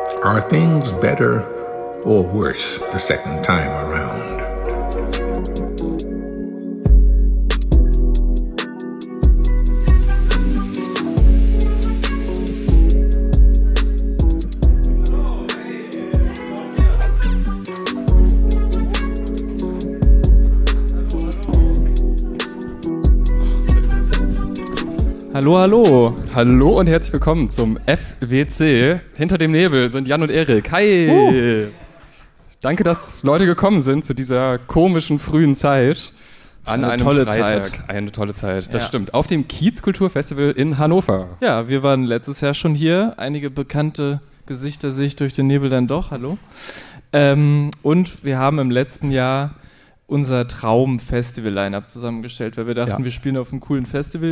Are things better or worse the second time around? Hallo, hallo. Hallo und herzlich willkommen zum FWC. Hinter dem Nebel sind Jan und Erik. Hi! Danke, dass Leute gekommen sind zu dieser komischen frühen Zeit. An einem Freitag. Eine tolle Zeit, das stimmt. Auf dem Kiezkulturfestival in Hannover. Ja, wir waren letztes Jahr schon hier. Einige bekannte Gesichter sehe ich durch den Nebel dann doch. Hallo. Und wir haben im letzten Jahr unser Traum-Festival-Line-Up zusammengestellt, weil wir dachten, wir spielen auf einem coolen Festival,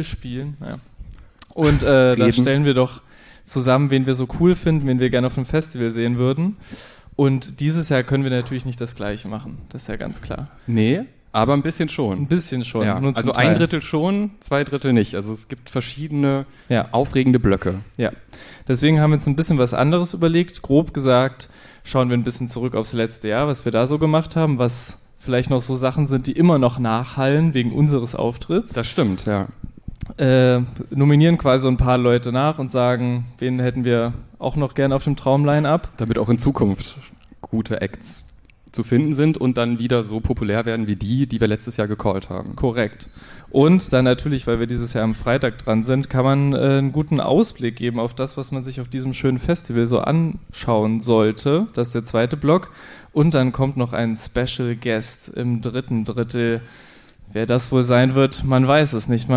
Und da stellen wir doch zusammen, wen wir so cool finden, wen wir gerne auf einem Festival sehen würden. Und dieses Jahr können wir natürlich nicht das Gleiche machen, das ist ja ganz klar. Nee, aber ein bisschen schon. Ein bisschen schon. Ja. Also ein Drittel schon, 2 Drittel nicht. Also es gibt verschiedene aufregende Blöcke. Ja, deswegen haben wir uns ein bisschen was anderes überlegt. Grob gesagt schauen wir ein bisschen zurück aufs letzte Jahr, was wir da so gemacht haben, was vielleicht noch so Sachen sind, die immer noch nachhallen wegen unseres Auftritts. Das stimmt, ja. Nominieren quasi so ein paar Leute nach und sagen, wen hätten wir auch noch gerne auf dem Traum-Line-Up. Damit auch in Zukunft gute Acts zu finden sind und dann wieder so populär werden wie die wir letztes Jahr gecallt haben. Korrekt. Und dann natürlich, weil wir dieses Jahr am Freitag dran sind, kann man einen guten Ausblick geben auf das, was man sich auf diesem schönen Festival so anschauen sollte. Das ist der zweite Block. Und dann kommt noch ein Special Guest im dritten Drittel. Wer das wohl sein wird, man weiß es nicht.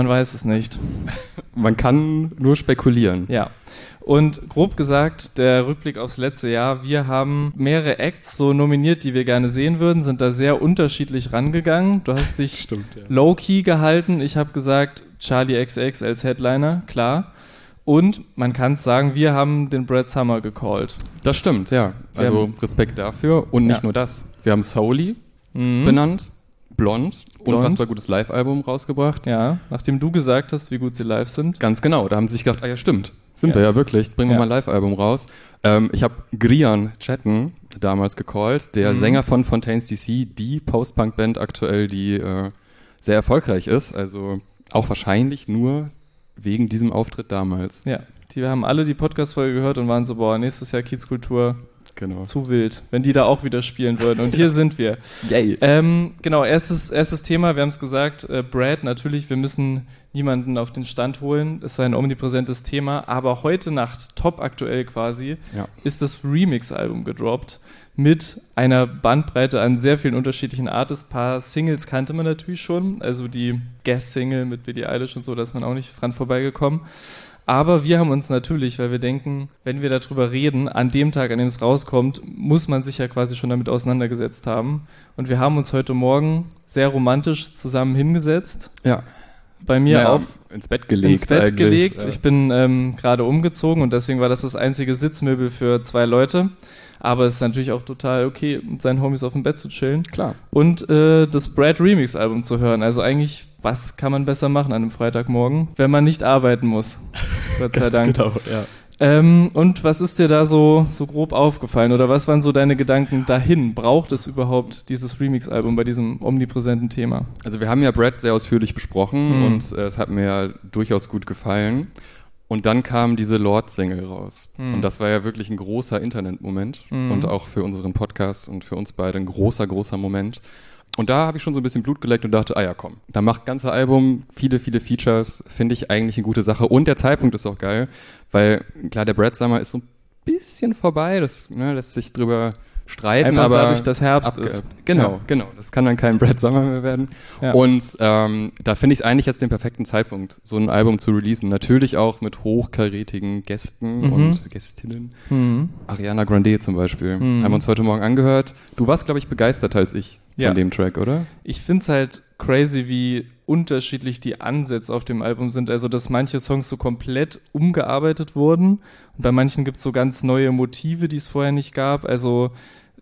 Man kann nur spekulieren. Ja. Und grob gesagt, der Rückblick aufs letzte Jahr, wir haben mehrere Acts so nominiert, die wir gerne sehen würden, sind da sehr unterschiedlich rangegangen. Du hast dich low-key gehalten. Ich habe gesagt, Charli XCX als Headliner, klar. Und man kann es sagen, wir haben den Brad Summer gecallt. Das stimmt, ja. Also Respekt dafür. Und nicht nur das. Wir haben Soully benannt, Blond. Unfassbar gutes Live-Album rausgebracht. Ja, nachdem du gesagt hast, wie gut sie live sind. Ganz genau, da haben sie sich gedacht, ja stimmt, sind wir ja wirklich, bringen wir mal ein Live-Album raus. Ich habe Grian Chatten damals gecallt, der Sänger von Fontaines DC, die Post-Punk-Band aktuell, die sehr erfolgreich ist, also auch wahrscheinlich nur wegen diesem Auftritt damals. Ja, wir haben alle die Podcast-Folge gehört und waren so, nächstes Jahr Kiezkultur. Genau. Zu wild, wenn die da auch wieder spielen würden. Und hier sind wir. Yay. Genau, erstes Thema, wir haben es gesagt, Brad, natürlich, wir müssen niemanden auf den Stand holen. Es war ein omnipräsentes Thema, aber heute Nacht, top aktuell quasi, ist das Remix-Album gedroppt mit einer Bandbreite an sehr vielen unterschiedlichen Artists. Ein paar Singles kannte man natürlich schon, also die Guest-Single mit Billie Eilish und so, da ist man auch nicht dran vorbeigekommen. Aber wir haben uns natürlich, weil wir denken, wenn wir darüber reden, an dem Tag, an dem es rauskommt, muss man sich ja quasi schon damit auseinandergesetzt haben. Und wir haben uns heute Morgen sehr romantisch zusammen hingesetzt. Ja. Bei mir ins Bett gelegt. Ja. Ich bin gerade umgezogen und deswegen war das einzige Sitzmöbel für 2 Leute. Aber es ist natürlich auch total okay, mit seinen Homies auf dem Bett zu chillen. Klar. Und das Brad Remix-Album zu hören. Also eigentlich, was kann man besser machen an einem Freitagmorgen, wenn man nicht arbeiten muss? Gott sei Dank. Genau, ja. Und was ist dir da so grob aufgefallen? Oder was waren so deine Gedanken dahin? Braucht es überhaupt dieses Remix-Album bei diesem omnipräsenten Thema? Also wir haben ja Brad sehr ausführlich besprochen und es hat mir ja durchaus gut gefallen. Und dann kam diese Lord-Single raus. Und das war ja wirklich ein großer Internetmoment und auch für unseren Podcast und für uns beide ein großer, großer Moment. Und da habe ich schon so ein bisschen Blut geleckt und dachte, komm, da macht ganze Album, viele, viele Features, finde ich eigentlich eine gute Sache. Und der Zeitpunkt ist auch geil, weil klar, der Brad Summer ist so ein bisschen vorbei, das lässt sich drüber streiten. Einfach aber dadurch, dass Herbst ist. Genau, das kann dann kein Brad Summer mehr werden. Ja. Und da finde ich es eigentlich jetzt den perfekten Zeitpunkt, so ein Album zu releasen. Natürlich auch mit hochkarätigen Gästen und Gästinnen. Ariana Grande zum Beispiel. Haben wir uns heute Morgen angehört. Du warst, glaube ich, begeisterter als ich von dem Track, oder? Ich finde es halt crazy, wie unterschiedlich die Ansätze auf dem Album sind. Also, dass manche Songs so komplett umgearbeitet wurden und bei manchen gibt es so ganz neue Motive, die es vorher nicht gab. Also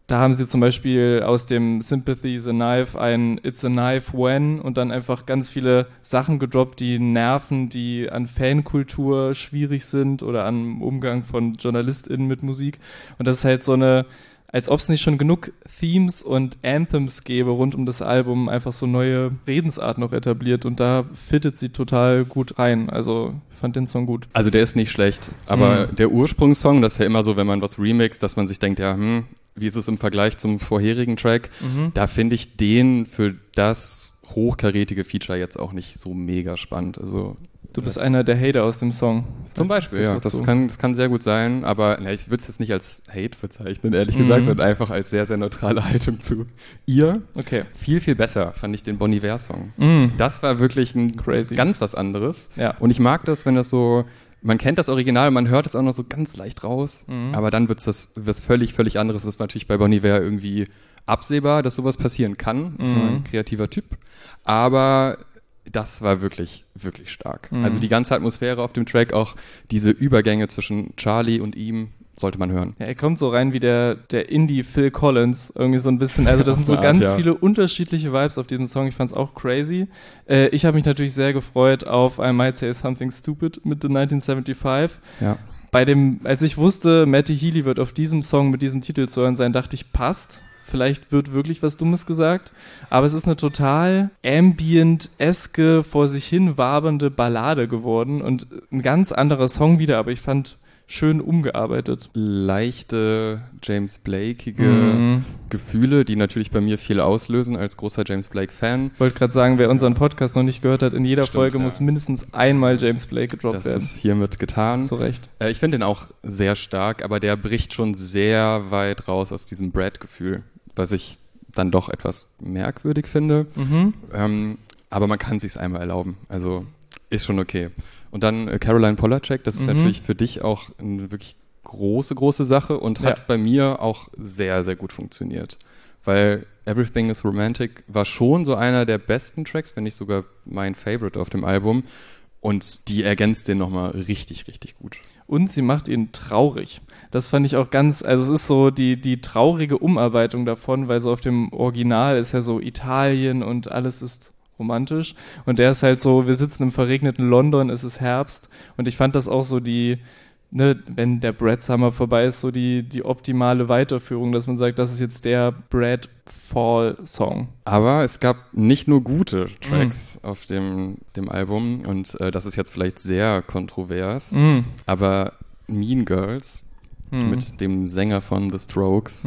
Da haben sie zum Beispiel aus dem Sympathy is a Knife ein It's a Knife When und dann einfach ganz viele Sachen gedroppt, die nerven, die an Fankultur schwierig sind oder an Umgang von JournalistInnen mit Musik. Und das ist halt so eine, als ob es nicht schon genug Themes und Anthems gäbe rund um das Album, einfach so neue Redensart noch etabliert und da fittet sie total gut rein. Also ich fand den Song gut. Also der ist nicht schlecht, aber der Ursprungssong, das ist ja immer so, wenn man was remixt, dass man sich denkt, ja, wie ist es im Vergleich zum vorherigen Track? Da finde ich den für das hochkarätige Feature jetzt auch nicht so mega spannend. Also du bist einer der Hater aus dem Song. Zum Beispiel, ja. Das kann sehr gut sein, aber ich würde es jetzt nicht als Hate bezeichnen, ehrlich gesagt, sondern einfach als sehr, sehr neutrale Haltung zu ihr. Okay. Viel, viel besser fand ich den Bon Iver-Song. Das war wirklich ein ganz was anderes. Ja. Und ich mag das, wenn das so, man kennt das Original, man hört es auch noch so ganz leicht raus, aber dann wird es was völlig, völlig anderes. Das ist natürlich bei Bon Iver irgendwie absehbar, dass sowas passieren kann. Das ist ein kreativer Typ. Aber das war wirklich, wirklich stark. Also die ganze Atmosphäre auf dem Track, auch diese Übergänge zwischen Charlie und ihm, sollte man hören. Ja, er kommt so rein wie der Indie Phil Collins, irgendwie so ein bisschen. Also das sind so ganz viele unterschiedliche Vibes auf diesem Song. Ich fand's auch crazy. Ich habe mich natürlich sehr gefreut auf I Might Say Something Stupid mit The 1975. Ja. Als ich wusste, Matty Healy wird auf diesem Song mit diesem Titel zu hören sein, dachte ich, passt. Vielleicht wird wirklich was Dummes gesagt, aber es ist eine total ambient-eske, vor sich hin wabernde Ballade geworden und ein ganz anderer Song wieder, aber ich fand schön umgearbeitet. Leichte James Blake-ige Gefühle, die natürlich bei mir viel auslösen als großer James Blake-Fan. Ich wollte gerade sagen, wer unseren Podcast noch nicht gehört hat, in jeder Folge muss mindestens einmal James Blake gedroppt werden. Das ist hiermit getan. Zu Recht. Ich finde den auch sehr stark, aber der bricht schon sehr weit raus aus diesem Brad-Gefühl, was ich dann doch etwas merkwürdig finde. Aber man kann es sich einmal erlauben. Also ist schon okay. Und dann Caroline Polachek, das ist natürlich für dich auch eine wirklich große, große Sache und hat bei mir auch sehr, sehr gut funktioniert. Weil Everything is Romantic war schon so einer der besten Tracks, wenn nicht sogar mein Favorite auf dem Album. Und die ergänzt den nochmal richtig, richtig gut. Und sie macht ihn traurig. Das fand ich auch ganz, also es ist so die traurige Umarbeitung davon, weil so auf dem Original ist ja so Italien und alles ist romantisch. Und der ist halt so, wir sitzen im verregneten London, es ist Herbst. Und ich fand das auch so wenn der Brad Summer vorbei ist, so die optimale Weiterführung, dass man sagt, das ist jetzt der Brad Fall-Song. Aber es gab nicht nur gute Tracks auf dem Album und das ist jetzt vielleicht sehr kontrovers, aber Mean Girls mit dem Sänger von The Strokes,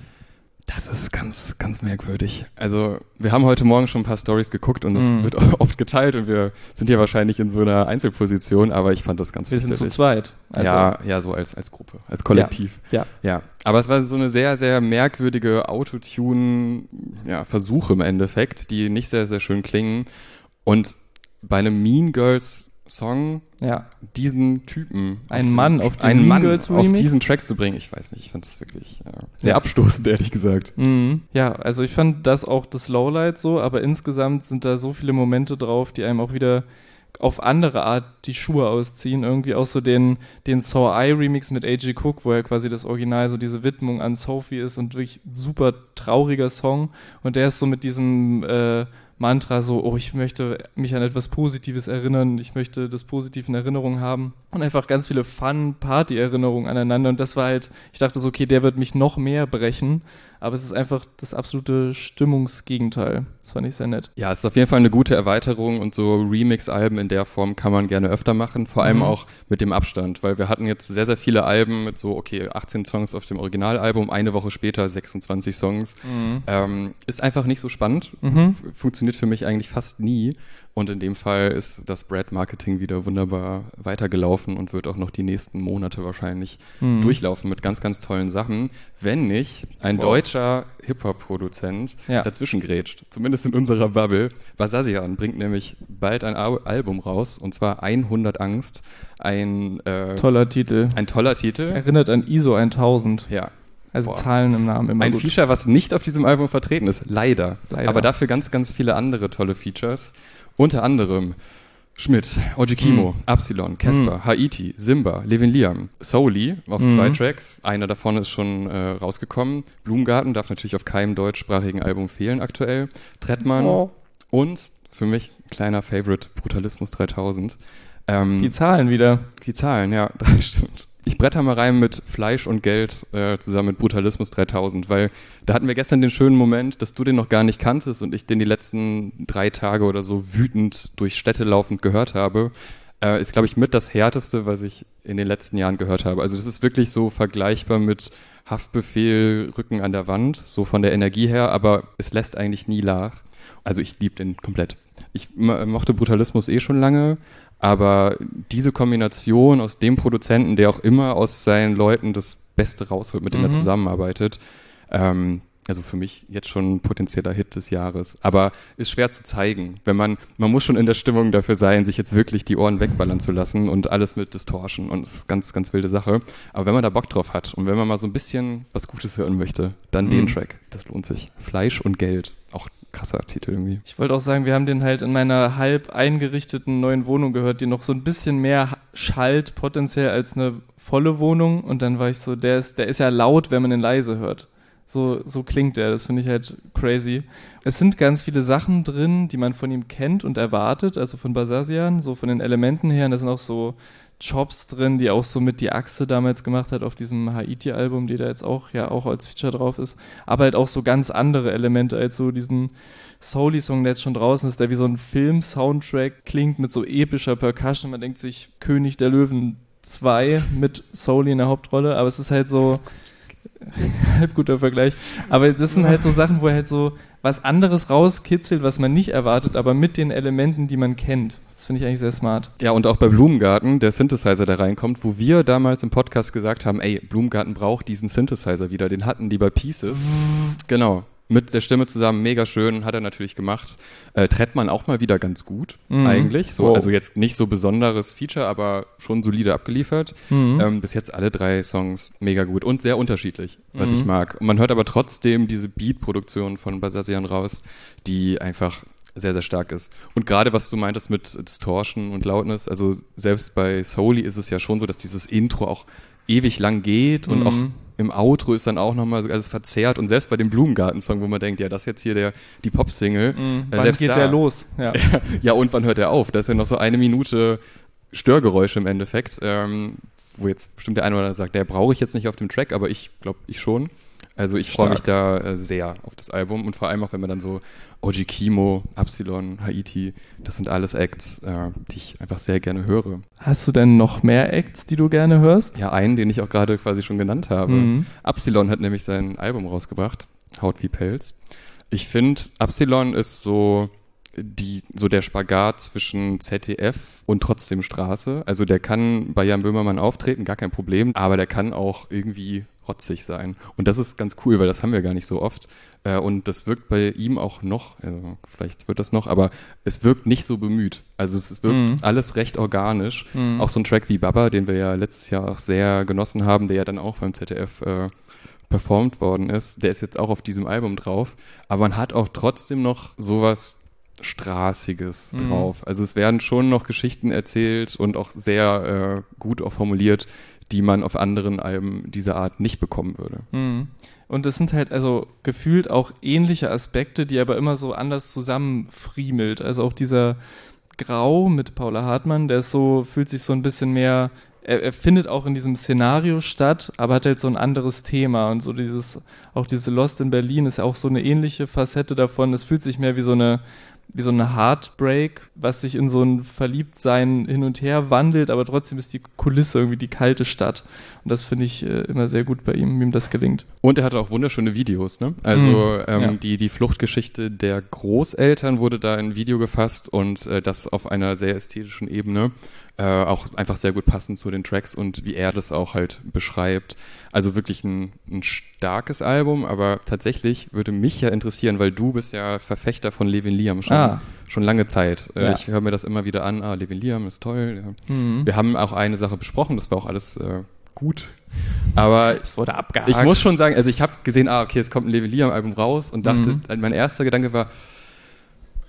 das ist ganz, ganz merkwürdig. Also wir haben heute Morgen schon ein paar Storys geguckt und das wird oft geteilt und wir sind ja wahrscheinlich in so einer Einzelposition, aber ich fand das ganz Wir sind zu zweit. Also ja, so als Gruppe, als Kollektiv. Ja. Aber es war so eine sehr, sehr merkwürdige Autotune-Versuche im Endeffekt, die nicht sehr, sehr schön klingen. Und bei einem Mean Girls Song diesen Typen auf diesen Track zu bringen, ich weiß nicht, ich fand das wirklich sehr abstoßend, ehrlich gesagt. Ja, also ich fand das auch das Lowlight so, aber insgesamt sind da so viele Momente drauf, die einem auch wieder auf andere Art die Schuhe ausziehen. Irgendwie auch so den Saw I Remix mit A.G. Cook, wo ja quasi das Original so diese Widmung an Sophie ist und wirklich super trauriger Song und der ist so mit diesem Mantra so, ich möchte mich an etwas Positives erinnern, ich möchte das Positive in Erinnerung haben und einfach ganz viele Fun-Party-Erinnerungen aneinander und das war halt, ich dachte so, okay, der wird mich noch mehr brechen, aber es ist einfach das absolute Stimmungsgegenteil. Das fand ich sehr nett. Ja, es ist auf jeden Fall eine gute Erweiterung und so Remix-Alben in der Form kann man gerne öfter machen, vor allem auch mit dem Abstand, weil wir hatten jetzt sehr, sehr viele Alben mit so, 18 Songs auf dem Originalalbum, eine Woche später 26 Songs. Ist einfach nicht so spannend, funktioniert für mich eigentlich fast nie und in dem Fall ist das Brad-Marketing wieder wunderbar weitergelaufen und wird auch noch die nächsten Monate wahrscheinlich durchlaufen mit ganz, ganz tollen Sachen, wenn nicht ein deutscher Hip-Hop-Produzent dazwischen grätscht, zumindest in unserer Bubble. Basazian bringt nämlich bald ein Album raus und zwar 100 Angst, ein toller Titel. Ein toller Titel. Erinnert an ISO 1000. Ja. Also Zahlen im Namen immer ein gut. Feature, was nicht auf diesem Album vertreten ist, leider. Aber dafür ganz, ganz viele andere tolle Features. Unter anderem Schmidt, Oji Kimo, Absilon, Casper, Haiti, Simba, Levin Liam, Souli auf 2 Tracks. Einer davon ist schon rausgekommen. Blumengarten darf natürlich auf keinem deutschsprachigen Album fehlen aktuell. Trettmann und für mich kleiner Favorite, Brutalismus 3000. Die Zahlen wieder. Die Zahlen, ja, das stimmt. Ich bretter mal rein mit Fleisch und Geld zusammen mit Brutalismus 3000, weil da hatten wir gestern den schönen Moment, dass du den noch gar nicht kanntest und ich den die letzten 3 Tage oder so wütend durch Städte laufend gehört habe. Ist, glaube ich, mit das Härteste, was ich in den letzten Jahren gehört habe. Also das ist wirklich so vergleichbar mit Haftbefehl, Rücken an der Wand, so von der Energie her, aber es lässt eigentlich nie nach. Also ich liebe den komplett. Ich mochte Brutalismus schon lange, aber diese Kombination aus dem Produzenten, der auch immer aus seinen Leuten das Beste rausholt, mit denen er zusammenarbeitet, also für mich jetzt schon ein potenzieller Hit des Jahres. Aber ist schwer zu zeigen. Man muss schon in der Stimmung dafür sein, sich jetzt wirklich die Ohren wegballern zu lassen und alles mit Distortion. Und das ist ganz, ganz wilde Sache. Aber wenn man da Bock drauf hat und wenn man mal so ein bisschen was Gutes hören möchte, dann den Track. Das lohnt sich. Fleisch und Geld. Auch krasser Titel irgendwie. Ich wollte auch sagen, wir haben den halt in meiner halb eingerichteten neuen Wohnung gehört, die noch so ein bisschen mehr schallt potenziell als eine volle Wohnung. Und dann war ich so, der ist ja laut, wenn man ihn leise hört. So klingt der, das finde ich halt crazy. Es sind ganz viele Sachen drin, die man von ihm kennt und erwartet, also von Basazian, so von den Elementen her. Und da sind auch so Chops drin, die auch so mit die Achse damals gemacht hat auf diesem Haiti-Album, die da jetzt auch als Feature drauf ist. Aber halt auch so ganz andere Elemente als so diesen Soul-Song, der jetzt schon draußen ist, der wie so ein Film-Soundtrack klingt mit so epischer Percussion. Man denkt sich König der Löwen 2 mit Soul in der Hauptrolle, aber es ist halt so halb guter Vergleich. Aber das sind halt so Sachen, wo er halt so was anderes rauskitzelt, was man nicht erwartet, aber mit den Elementen, die man kennt. Das finde ich eigentlich sehr smart. Ja, und auch bei Blumengarten, der Synthesizer, der reinkommt, wo wir damals im Podcast gesagt haben, ey, Blumengarten braucht diesen Synthesizer wieder. Den hatten die bei Pieces. Genau. Mit der Stimme zusammen, mega schön, hat er natürlich gemacht. Trettmann auch mal wieder ganz gut, eigentlich. So, also jetzt nicht so besonderes Feature, aber schon solide abgeliefert. Bis jetzt alle 3 Songs mega gut und sehr unterschiedlich, was ich mag. Und man hört aber trotzdem diese Beat-Produktion von Basazian raus, die einfach sehr, sehr stark ist. Und gerade was du meintest mit Distortion und Lautness, also selbst bei Souli ist es ja schon so, dass dieses Intro auch ewig lang geht und auch im Outro ist dann auch nochmal so alles verzerrt und selbst bei dem Blumengarten-Song, wo man denkt, ja, das ist jetzt hier die Pop-Single. Wann geht der los? Ja. Ja, und wann hört er auf? Da ist ja noch so 1 Minute Störgeräusche im Endeffekt, wo jetzt bestimmt der eine oder andere sagt, der brauche ich jetzt nicht auf dem Track, aber ich glaube, ich schon. Also ich freue mich da sehr auf das Album und vor allem auch, wenn man dann so Oji Kimo, Absilon, Haiti, das sind alles Acts, die ich einfach sehr gerne höre. Hast du denn noch mehr Acts, die du gerne hörst? Ja, einen, den ich auch gerade quasi schon genannt habe. Absilon hat nämlich sein Album rausgebracht, Haut wie Pelz. Ich finde, Absilon ist so der Spagat zwischen ZDF und trotzdem Straße. Also der kann bei Jan Böhmermann auftreten, gar kein Problem, aber der kann auch irgendwie rotzig sein. Und das ist ganz cool, weil das haben wir gar nicht so oft. Und das wirkt bei ihm auch noch, also vielleicht wird das noch, aber es wirkt nicht so bemüht. Also es wirkt alles recht organisch. Auch so ein Track wie Baba, den wir ja letztes Jahr auch sehr genossen haben, der ja dann auch beim ZDF performt worden ist, der ist jetzt auch auf diesem Album drauf. Aber man hat auch trotzdem noch sowas Straßiges drauf. Also es werden schon noch Geschichten erzählt und auch sehr gut auch formuliert, die man auf anderen Alben dieser Art nicht bekommen würde. Und es sind halt also gefühlt auch ähnliche Aspekte, die aber immer so anders zusammenfriemelt. Also auch dieser Grau mit Paula Hartmann, der ist so, fühlt sich so ein bisschen mehr, er findet auch in diesem Szenario statt, aber hat halt so ein anderes Thema und so dieses Lost in Berlin ist ja auch so eine ähnliche Facette davon. Es fühlt sich mehr wie so eine Heartbreak, was sich in so ein Verliebtsein hin und her wandelt, aber trotzdem ist die Kulisse irgendwie die kalte Stadt. Und das finde ich immer sehr gut bei ihm, wie ihm das gelingt. Und er hatte auch wunderschöne Videos, ne? Also die Fluchtgeschichte der Großeltern wurde da in ein Video gefasst und das auf einer sehr ästhetischen Ebene. Auch einfach sehr gut passend zu den Tracks und wie er das auch halt beschreibt. Also wirklich ein starkes Album, aber tatsächlich würde mich ja interessieren, weil du bist ja Verfechter von Levin Liam schon lange Zeit. Ja. Ich höre mir das immer wieder an, Levin Liam ist toll. Ja. Wir haben auch eine Sache besprochen, das war auch alles gut. Aber es wurde abgehakt. Ich muss schon sagen, also ich habe gesehen, okay, es kommt ein Levin Liam Album raus und dachte, mein erster Gedanke war,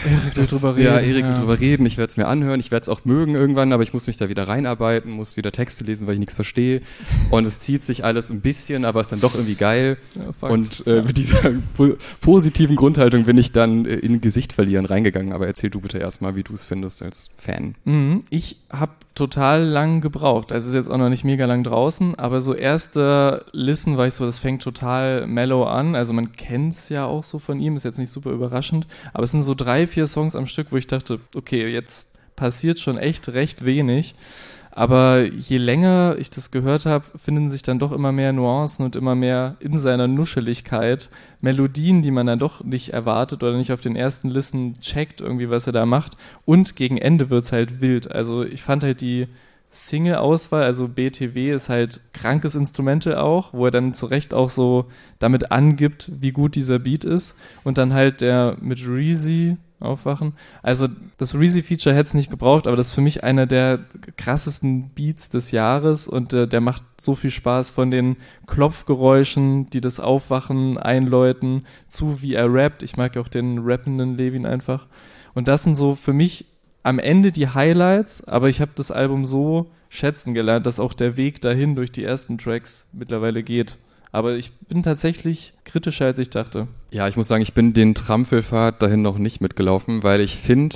Erik will drüber reden. Ja, Erik will drüber reden. Ich werde es mir anhören. Ich werde es auch mögen irgendwann, aber ich muss mich da wieder reinarbeiten, muss wieder Texte lesen, weil ich nichts verstehe. Und es zieht sich alles ein bisschen, aber ist dann doch irgendwie geil. Ja, und mit dieser positiven Grundhaltung bin ich dann in Gesicht verlieren reingegangen. Aber erzähl du bitte erstmal, wie du es findest als Fan. Ich habe total lang gebraucht. Also ist jetzt auch noch nicht mega lang draußen, aber so erste Listen war ich so, das fängt total mellow an. Also man kennt es ja auch so von ihm, ist jetzt nicht super überraschend, aber es sind so 3-4 Songs am Stück, wo ich dachte, okay, jetzt passiert schon echt recht wenig. Aber je länger ich das gehört habe, finden sich dann doch immer mehr Nuancen und immer mehr in seiner Nuscheligkeit Melodien, die man dann doch nicht erwartet oder nicht auf den ersten Listen checkt, irgendwie, was er da macht. Und gegen Ende wird es halt wild. Also ich fand halt die Single-Auswahl, also BTW ist halt krankes Instrumente auch, wo er dann zu Recht auch so damit angibt, wie gut dieser Beat ist. Und dann halt der mit Reezy Aufwachen. Also das Reezy-Feature hätte es nicht gebraucht, aber das ist für mich einer der krassesten Beats des Jahres und der macht so viel Spaß von den Klopfgeräuschen, die das Aufwachen einläuten, zu wie er rappt. Ich mag ja auch den rappenden Levin einfach. Und das sind so für mich am Ende die Highlights, aber ich habe das Album so schätzen gelernt, dass auch der Weg dahin durch die ersten Tracks mittlerweile geht. Aber ich bin tatsächlich kritischer, als ich dachte. Ja, ich muss sagen, ich bin den Trampelpfad dahin noch nicht mitgelaufen, weil ich finde,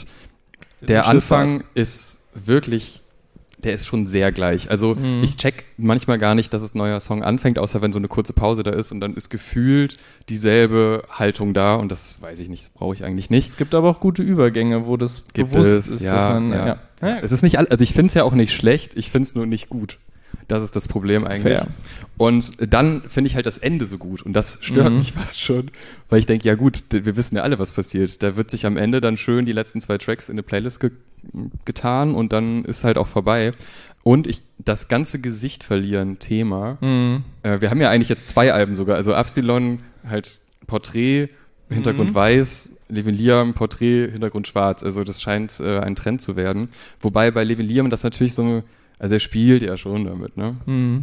der Anfang ist wirklich, der ist schon sehr gleich. Also ich check manchmal gar nicht, dass es ein neuer Song anfängt, außer wenn so eine kurze Pause da ist und dann ist gefühlt dieselbe Haltung da und das weiß ich nicht, das brauche ich eigentlich nicht. Es gibt aber auch gute Übergänge, wo das bewusst ist, dass man... Ja. Es ist nicht, also ich finde es ja auch nicht schlecht, ich finde es nur nicht gut. Das ist das Problem eigentlich. Fair. Und dann finde ich halt das Ende so gut. Und das stört mich fast schon, weil ich denke, ja gut, wir wissen ja alle, was passiert. Da wird sich am Ende dann schön die letzten 2 Tracks in eine Playlist getan und dann ist halt auch vorbei. Und das ganze Gesicht verlieren Thema. Wir haben ja eigentlich jetzt 2 Alben sogar. Also Absilon, halt Porträt, Hintergrund weiß, Levin Liam, Porträt, Hintergrund schwarz. Also das scheint ein Trend zu werden. Wobei bei Levin Liam das natürlich so also er spielt ja schon damit, ne?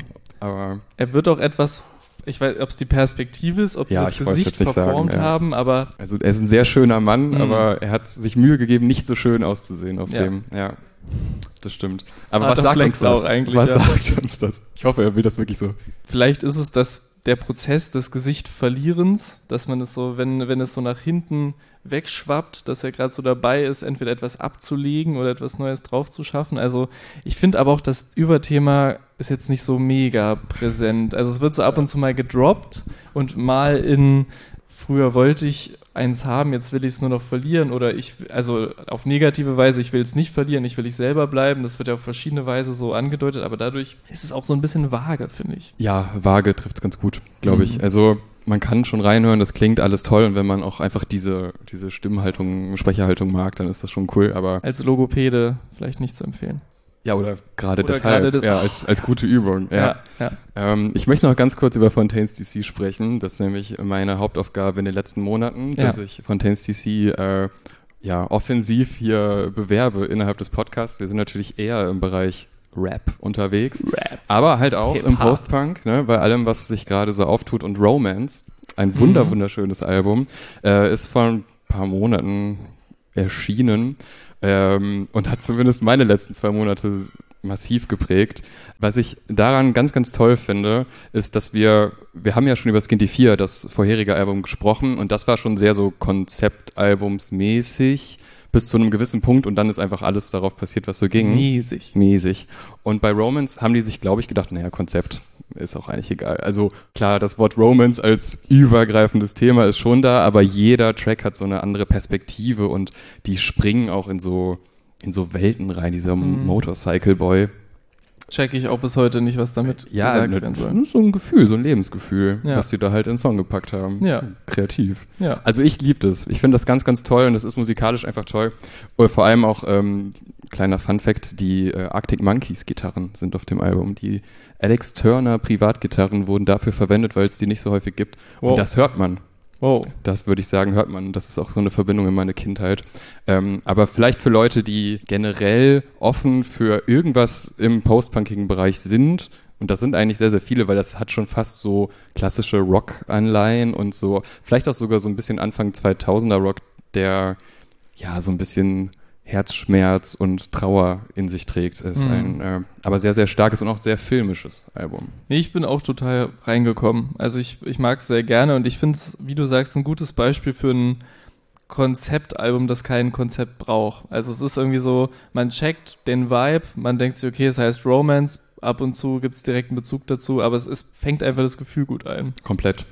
Aber er wird auch etwas, ich weiß, ob es die Perspektive ist, ob sie das Gesicht verformt haben, aber... Also er ist ein sehr schöner Mann, aber er hat sich Mühe gegeben, nicht so schön auszusehen auf dem, ja. Das stimmt. Aber was sagt uns das? Was sagt uns das? Ich hoffe, er will das wirklich so. Vielleicht ist es der Prozess des Gesichtverlierens, dass man es so, wenn es so nach hinten wegschwappt, dass er gerade so dabei ist, entweder etwas abzulegen oder etwas Neues drauf zu schaffen. Also ich finde aber auch, das Überthema ist jetzt nicht so mega präsent. Also es wird so ab und zu mal gedroppt und mal in früher wollte ich eins haben, jetzt will ich es nur noch verlieren oder also auf negative Weise, ich will es nicht verlieren, ich will ich selber bleiben. Das wird ja auf verschiedene Weise so angedeutet, aber dadurch ist es auch so ein bisschen vage, finde ich. Ja, vage trifft es ganz gut, glaube ich. Also man kann schon reinhören, das klingt alles toll und wenn man auch einfach diese Stimmhaltung, Sprecherhaltung mag, dann ist das schon cool, aber... Als Logopäde vielleicht nicht zu empfehlen. Ja, oder gerade deshalb, als gute Übung. Ja. Ich möchte noch ganz kurz über Fontaines DC sprechen. Das ist nämlich meine Hauptaufgabe in den letzten Monaten, dass ich Fontaines DC offensiv hier bewerbe innerhalb des Podcasts. Wir sind natürlich eher im Bereich Rap unterwegs, aber halt auch Hip-Hop. Im Post-Punk, ne, bei allem, was sich gerade so auftut. Und Romance, ein wunderschönes Album, ist vor ein paar Monaten erschienen. Und hat zumindest meine letzten 2 Monate massiv geprägt. Was ich daran ganz, ganz toll finde, ist, dass wir haben ja schon über Skinty 4, das vorherige Album, gesprochen und das war schon sehr so konzeptalbumsmäßig bis zu einem gewissen Punkt und dann ist einfach alles darauf passiert, was so ging. Mäßig. Und bei Romance haben die sich, glaube ich, gedacht, naja, Konzept ist auch eigentlich egal. Also klar, das Wort Romance als übergreifendes Thema ist schon da, aber jeder Track hat so eine andere Perspektive und die springen auch in so Welten rein, dieser Motorcycle Boy. Check ich auch bis heute nicht, was damit gesagt werden soll. So ein Gefühl, so ein Lebensgefühl, was die da halt in den Song gepackt haben. Ja. Kreativ. Ja. Also ich liebe das. Ich finde das ganz, ganz toll und es ist musikalisch einfach toll. Und vor allem auch, kleiner Funfact, die Arctic Monkeys Gitarren sind auf dem Album. Die Alex Turner Privatgitarren wurden dafür verwendet, weil es die nicht so häufig gibt. Wow. Und das hört man. Wow. Das würde ich sagen, hört man. Das ist auch so eine Verbindung in meine Kindheit. Aber vielleicht für Leute, die generell offen für irgendwas im postpunkigen Bereich sind, und das sind eigentlich sehr, sehr viele, weil das hat schon fast so klassische Rock-Anleihen und so, vielleicht auch sogar so ein bisschen Anfang 2000er Rock, der so ein bisschen Herzschmerz und Trauer in sich trägt. Es ist ein aber sehr, sehr starkes und auch sehr filmisches Album. Nee, ich bin auch total reingekommen. Also ich mag es sehr gerne und ich finde es, wie du sagst, ein gutes Beispiel für ein Konzeptalbum, das kein Konzept braucht. Also es ist irgendwie so, man checkt den Vibe, man denkt sich, okay, es heißt Romance, ab und zu gibt es direkten Bezug dazu, aber fängt einfach das Gefühl gut ein. Komplett.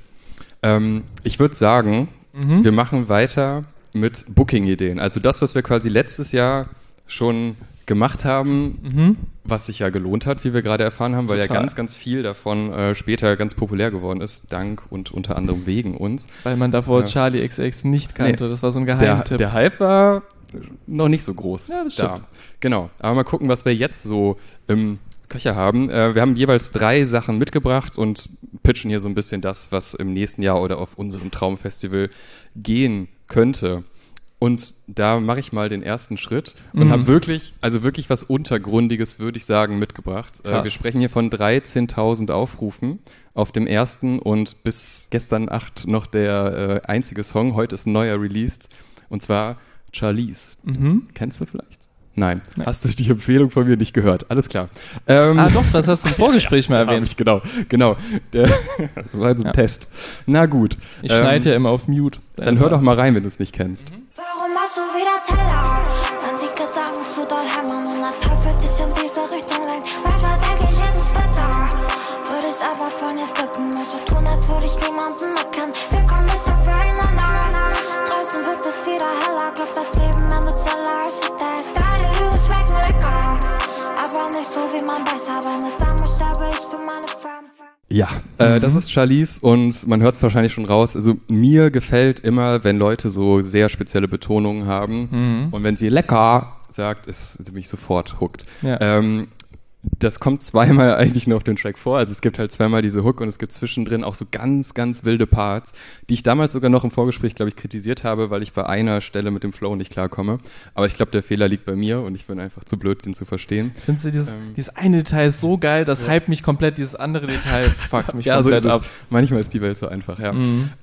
Ich würde sagen, wir machen weiter mit Booking-Ideen. Also das, was wir quasi letztes Jahr schon gemacht haben, was sich ja gelohnt hat, wie wir gerade erfahren haben, weil ja ganz, ganz viel davon später ganz populär geworden ist, dank und unter anderem wegen uns. Weil man davor Charli XX nicht kannte, das war so ein Geheimtipp. Der Hype war noch nicht so groß. Ja, das stimmt. Genau, aber mal gucken, was wir jetzt so im Köcher haben. Wir haben jeweils 3 Sachen mitgebracht und pitchen hier so ein bisschen das, was im nächsten Jahr oder auf unserem Traumfestival gehen könnte. Und da mache ich mal den ersten Schritt und habe wirklich was Untergrundiges, würde ich sagen, mitgebracht. Wir sprechen hier von 13.000 Aufrufen auf dem ersten und bis gestern 8 noch der einzige Song. Heute ist ein neuer released und zwar Charlize. Kennst du vielleicht? Nein. Hast du die Empfehlung von mir nicht gehört? Alles klar. Doch, das hast du im Vorgespräch mal erwähnt. Genau. Das war ein Test. Na gut. Ich schneide ja immer auf Mute. Dann hör doch mal rein, wenn du es nicht kennst. Warum machst du wieder Teller? Wenn die Gedanken zu doll hämmern und der Teufel dich in diese Richtung lenkt. Manchmal denke ich, es ist besser. Würde ich einfach von dir tippen. Muss so tun, als würde ich niemanden erkennen. Wir kommen nicht aufeinander. Draußen wird es wieder heller. Glaub, das Leben endet schneller als du denkst. Deine Lügen schmecken lecker. Aber nicht so, wie man besser. Wenn es sein muss, sterbe ich für meine Fam. Ja, das ist Charlize und man hört es wahrscheinlich schon raus. Also mir gefällt immer, wenn Leute so sehr spezielle Betonungen haben und wenn sie lecker sagt, ist mich sofort hooked. Ja. Das kommt zweimal eigentlich nur auf dem Track vor. Also es gibt halt zweimal diese Hook und es gibt zwischendrin auch so ganz, ganz wilde Parts, die ich damals sogar noch im Vorgespräch, glaube ich, kritisiert habe, weil ich bei einer Stelle mit dem Flow nicht klarkomme. Aber ich glaube, der Fehler liegt bei mir und ich bin einfach zu blöd, den zu verstehen. Findest du dieses eine Detail ist so geil, das hype mich komplett, dieses andere Detail fuckt mich komplett ab. Manchmal ist die Welt so einfach, ja.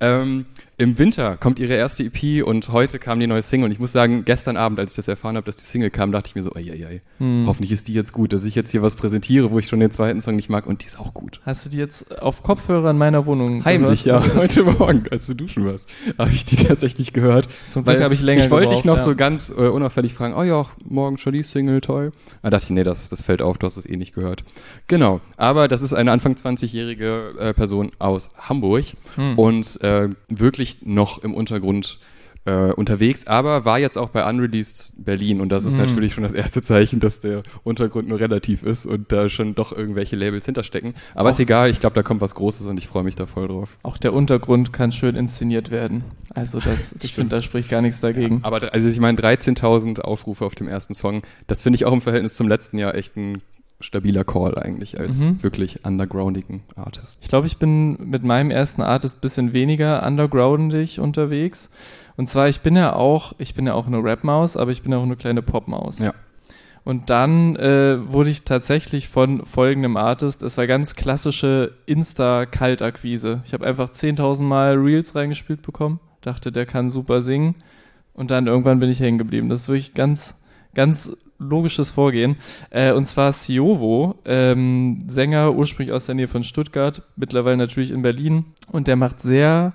Im Winter kommt ihre erste EP und heute kam die neue Single. Und ich muss sagen, gestern Abend, als ich das erfahren habe, dass die Single kam, dachte ich mir so, hoffentlich ist die jetzt gut, dass ich jetzt hier was präsentiere, wo ich schon den zweiten Song nicht mag und die ist auch gut. Hast du die jetzt auf Kopfhörer in meiner Wohnung heimlich gehört? Ja, heute Morgen, als du duschen warst, habe ich die tatsächlich gehört. Zum Glück habe ich länger Ich wollte gebraucht, dich noch so ganz unauffällig fragen, morgen schon die Single, toll. Da dachte ich, nee, das fällt auf, du hast es eh nicht gehört. Genau, aber das ist eine Anfang 20-jährige Person aus Hamburg und wirklich noch im Untergrund unterwegs, aber war jetzt auch bei Unreleased Berlin und das ist natürlich schon das erste Zeichen, dass der Untergrund nur relativ ist und da schon doch irgendwelche Labels hinterstecken. Aber ist egal, ich glaube, da kommt was Großes und ich freue mich da voll drauf. Auch der Untergrund kann schön inszeniert werden. Also ich finde, da spricht gar nichts dagegen. Ja, aber also ich meine, 13.000 Aufrufe auf dem ersten Song, das finde ich auch im Verhältnis zum letzten Jahr echt ein stabiler Call eigentlich als wirklich undergroundigen Artist. Ich glaube, ich bin mit meinem ersten Artist ein bisschen weniger undergroundig unterwegs. Und zwar, ich bin ja auch eine Rap-Maus, aber ich bin auch eine kleine Pop-Maus. Ja. Und dann wurde ich tatsächlich von folgendem Artist, es war ganz klassische Insta-Kaltakquise. Ich habe einfach 10.000 Mal Reels reingespielt bekommen, dachte, der kann super singen und dann irgendwann bin ich hängen geblieben. Das ist wirklich ganz, ganz logisches Vorgehen. Und zwar Siovo, Sänger ursprünglich aus der Nähe von Stuttgart, mittlerweile natürlich in Berlin und der macht sehr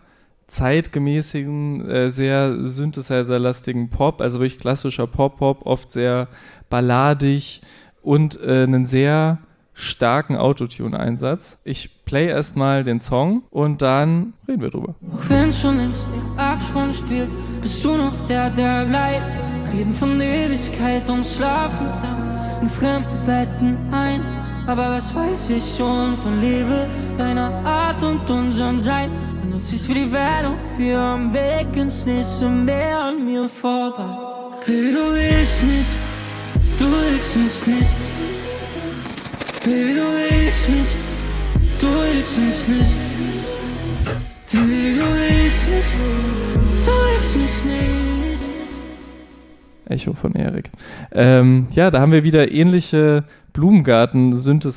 zeitgemäßigen, sehr Synthesizer-lastigen Pop, also wirklich klassischer Pop-Pop, oft sehr balladig und einen sehr starken Autotune-Einsatz. Ich play erstmal den Song und dann reden wir drüber. Auch wenn schon längst der Abspann spielt, bist du noch der bleibt. Reden von Ewigkeit und schlafen dann in fremden Betten ein. Aber was weiß ich schon von Liebe, deiner Art und unserem Sein. Du ziehst für die Welt auf ihrem Weg ins nächste Meer an mir vorbei. Baby, du willst nicht, du willst mich nicht. Baby, du willst mich, du willst mich nicht. Baby, du willst mich, du willst mich nicht. Echo von Erik. Ja, da haben wir wieder ähnliche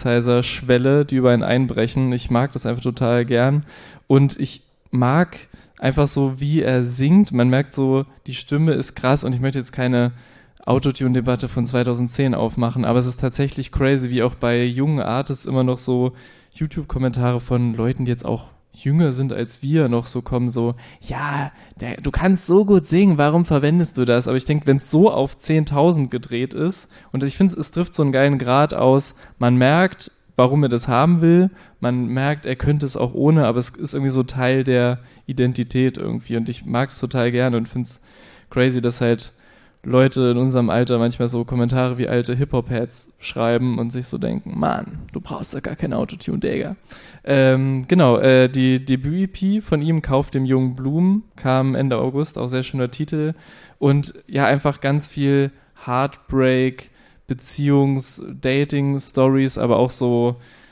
Blumengarten-Synthesizer-Schwelle, die über einen einbrechen. Ich mag das einfach total gern. Und ich mag einfach so, wie er singt. Man merkt so, die Stimme ist krass und ich möchte jetzt keine Autotune-Debatte von 2010 aufmachen, aber es ist tatsächlich crazy, wie auch bei jungen Artists immer noch so YouTube-Kommentare von Leuten, die jetzt auch jünger sind als wir, noch so kommen, so, ja, du kannst so gut singen, warum verwendest du das? Aber ich denke, wenn es so auf 10.000 gedreht ist, und ich finde, es trifft so einen geilen Grad aus, man merkt, warum er das haben will, man merkt, er könnte es auch ohne, aber es ist irgendwie so Teil der Identität irgendwie und ich mag es total gerne und finde es crazy, dass halt Leute in unserem Alter manchmal so Kommentare wie alte Hip-Hop-Heads schreiben und sich so denken, Mann, du brauchst ja gar kein Autotune, Digga. Die Debüt-EP von ihm, Kauf dem jungen Blumen, kam Ende August, auch sehr schöner Titel und ja, einfach ganz viel Heartbreak, Dating-Stories, aber auch so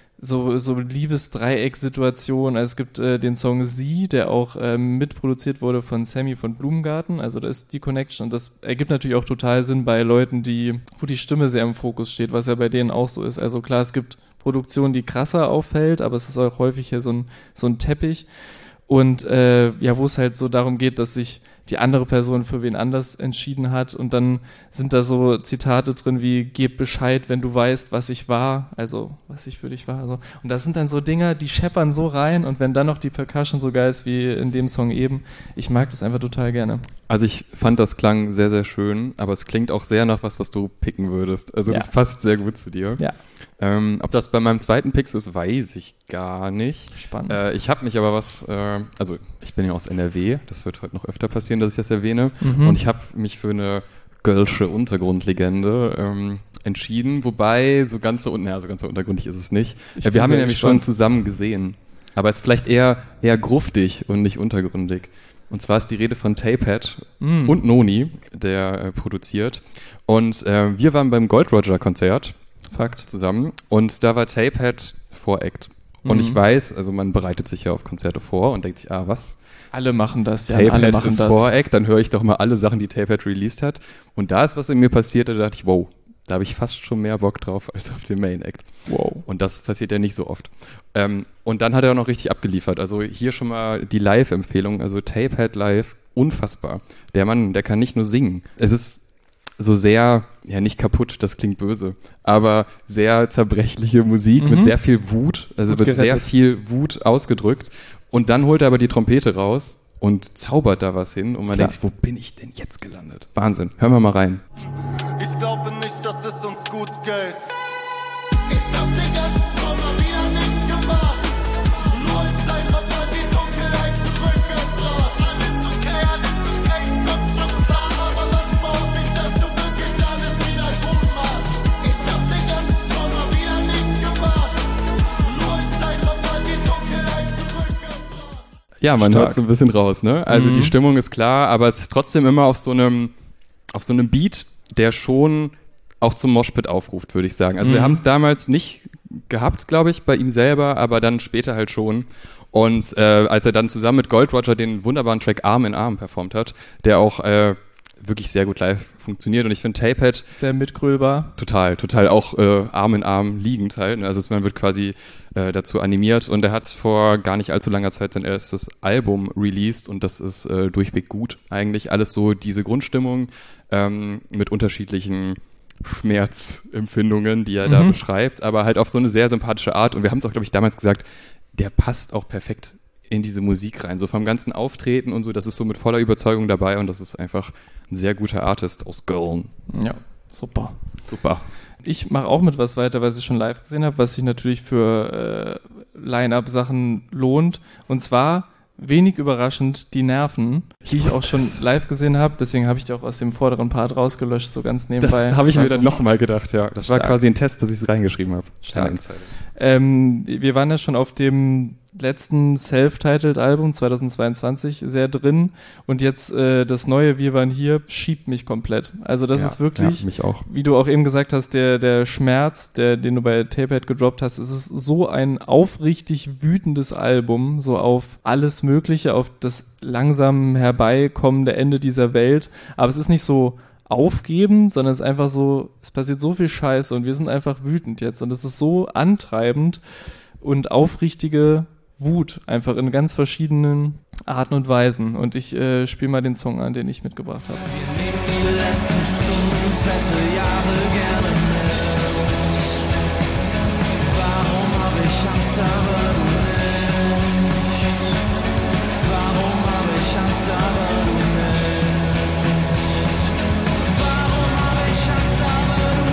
Liebesdreieck-Situationen. Also es gibt den Song Sie, der auch mitproduziert wurde von Sammy von Blumengarten. Also da ist die Connection und das ergibt natürlich auch total Sinn bei Leuten, wo die Stimme sehr im Fokus steht, was ja bei denen auch so ist. Also klar, es gibt Produktionen, die krasser auffällt, aber es ist auch häufig hier so ein Teppich. Und wo es halt so darum geht, dass sich die andere Person für wen anders entschieden hat und dann sind da so Zitate drin wie gib Bescheid, wenn du weißt, was ich war, also was ich für dich war. Also. Und das sind dann so Dinger, die scheppern so rein und wenn dann noch die Percussion so geil ist wie in dem Song eben, ich mag das einfach total gerne. Also ich fand, das klang sehr, sehr schön, aber es klingt auch sehr nach was du picken würdest. Also das passt sehr gut zu dir. Ja. Ob das bei meinem zweiten Pick so ist, weiß ich gar nicht. Spannend. Ich habe mich aber also ich bin ja aus NRW, das wird heute noch öfter passieren, dass ich das erwähne. Und ich habe mich für eine Gölsche Untergrundlegende entschieden, wobei so ganz so untergründig ist es nicht. Wir haben ihn nämlich schon zusammen gesehen, aber es ist vielleicht eher gruftig und nicht untergründig. Und zwar ist die Rede von Tapehead und Noni, der produziert. Und wir waren beim Gold Roger Konzert. Fakt. Zusammen. Und da war Tapehead Voract. Und ich weiß, also man bereitet sich ja auf Konzerte vor und denkt sich, was? Alle machen das, ja. Tapehead ist Voract, dann höre ich doch mal alle Sachen, die Tapehead released hat. Und da ist was in mir passiert, da dachte ich, wow, da habe ich fast schon mehr Bock drauf als auf den Main Act. Wow. Und das passiert ja nicht so oft. Und dann hat er auch noch richtig abgeliefert. Also hier schon mal die Live-Empfehlung. Also Tapehead live, unfassbar. Der Mann, der kann nicht nur singen. Es ist so sehr, ja nicht kaputt, das klingt böse, aber sehr zerbrechliche Musik mit sehr viel Wut. Also wird sehr viel Wut ausgedrückt. Und dann holt er aber die Trompete raus und zaubert da was hin. Und man denkt sich, wo bin ich denn jetzt gelandet? Wahnsinn. Hören wir mal rein. Ich glaube nicht, dass es uns gut geht. Ich hab den ganzen Sommer wieder nichts gemacht. Nur in Zeitraum hat die Dunkelheit zurückgebracht. Alles okay, ich komm schon klar. Aber manchmal hoffe ich, dass du wirklich alles wieder gut machst. Ich hab den ganzen Sommer wieder nichts gemacht. Nur in Zeitraum hat die Dunkelheit zurückgebracht. Ja, man hört so ein bisschen raus, ne? Also die Stimmung ist klar, aber es ist trotzdem immer auf so einem Beat, der schon auch zum Moshpit aufruft, würde ich sagen. Also wir haben es damals nicht gehabt, glaube ich, bei ihm selber, aber dann später halt schon. Und als er dann zusammen mit Gold Roger den wunderbaren Track Arm in Arm performt hat, der auch wirklich sehr gut live funktioniert. Und ich finde Tapehead sehr mitgrölbar. Total auch Arm in Arm liegend halt. Also man wird quasi dazu animiert. Und er hat vor gar nicht allzu langer Zeit sein erstes Album released und das ist durchweg gut eigentlich. Alles so diese Grundstimmung mit unterschiedlichen Schmerzempfindungen, die er da beschreibt, aber halt auf so eine sehr sympathische Art. Und wir haben es auch, glaube ich, damals gesagt, der passt auch perfekt in diese Musik rein. So vom ganzen Auftreten und so, das ist so mit voller Überzeugung dabei und das ist einfach ein sehr guter Artist aus Köln. Ja, super. Ich mache auch mit was weiter, was ich schon live gesehen habe, was sich natürlich für Line-Up-Sachen lohnt. Und zwar, wenig überraschend, die Nerven, die ich auch schon live gesehen habe. Deswegen habe ich die auch aus dem vorderen Part rausgelöscht, so ganz nebenbei. Das habe ich mir dann nochmal gedacht, ja. Das war quasi ein Test, dass ich es reingeschrieben habe. Stark. Wir waren ja schon auf dem letzten Self-Titled-Album 2022 sehr drin und jetzt das neue Wir waren hier schiebt mich komplett. Also das ist wirklich, mich auch. Wie du auch eben gesagt hast, der Schmerz, den du bei Tapehead gedroppt hast, es ist so ein aufrichtig wütendes Album, so auf alles Mögliche, auf das langsam herbeikommende Ende dieser Welt, aber es ist nicht so aufgeben, sondern es ist einfach so, es passiert so viel Scheiße und wir sind einfach wütend jetzt und es ist so antreibend und aufrichtige Wut, einfach in ganz verschiedenen Arten und Weisen. Und ich spiele mal den Song an, den ich mitgebracht habe. Wir nehmen die letzten Stunden, fette Jahre gerne mit. Warum habe ich Angst, aber du nicht? Warum habe ich Angst, aber du nicht? Warum habe ich Angst, aber du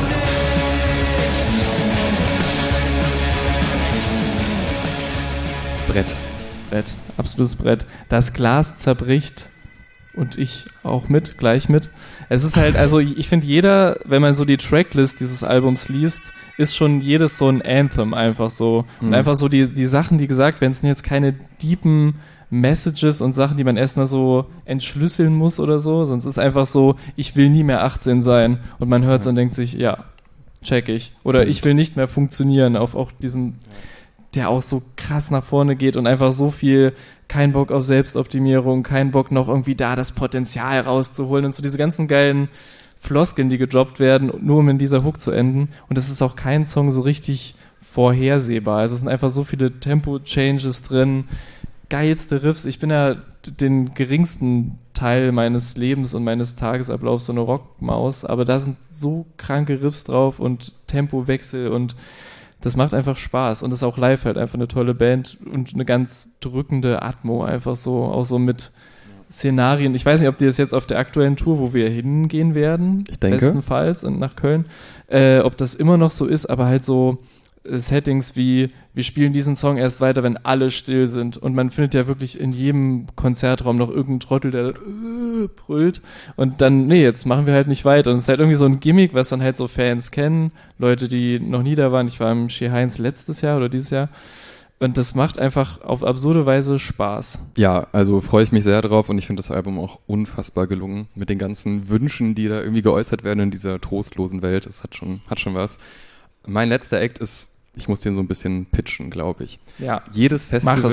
nicht? Brett, absolutes Brett. Das Glas zerbricht und ich auch gleich mit. Es ist halt, also ich finde jeder, wenn man so die Tracklist dieses Albums liest, ist schon jedes so ein Anthem einfach so. Und einfach so die Sachen, die gesagt werden, sind jetzt keine deepen Messages und Sachen, die man erstmal so entschlüsseln muss oder so, sonst ist einfach so, ich will nie mehr 18 sein und man hört es und denkt sich, ja, check ich. Oder ich will nicht mehr funktionieren auf auch diesem, der auch so krass nach vorne geht und einfach so viel, kein Bock auf Selbstoptimierung, kein Bock noch irgendwie da das Potenzial rauszuholen und so diese ganzen geilen Floskeln, die gedroppt werden, nur um in dieser Hook zu enden. Und es ist auch kein Song so richtig vorhersehbar. Also es sind einfach so viele Tempo-Changes drin, geilste Riffs. Ich bin ja den geringsten Teil meines Lebens und meines Tagesablaufs so eine Rockmaus, aber da sind so kranke Riffs drauf und Tempowechsel und das macht einfach Spaß und ist auch live halt einfach eine tolle Band und eine ganz drückende Atmo, einfach so, auch so mit Szenarien. Ich weiß nicht, ob die das jetzt auf der aktuellen Tour, wo wir hingehen werden, ich denke, bestenfalls und nach Köln, ob das immer noch so ist, aber halt so Settings wie, wir spielen diesen Song erst weiter, wenn alle still sind und man findet ja wirklich in jedem Konzertraum noch irgendeinen Trottel, der brüllt und dann, nee, jetzt machen wir halt nicht weiter und es ist halt irgendwie so ein Gimmick, was dann halt so Fans kennen, Leute, die noch nie da waren. Ich war im She Heinz letztes Jahr oder dieses Jahr und das macht einfach auf absurde Weise Spaß. Ja, also freue ich mich sehr drauf und ich finde das Album auch unfassbar gelungen mit den ganzen Wünschen, die da irgendwie geäußert werden in dieser trostlosen Welt. Das hat schon was. Mein letzter Act ist, ich muss den so ein bisschen pitchen, glaube ich. Ja. Jedes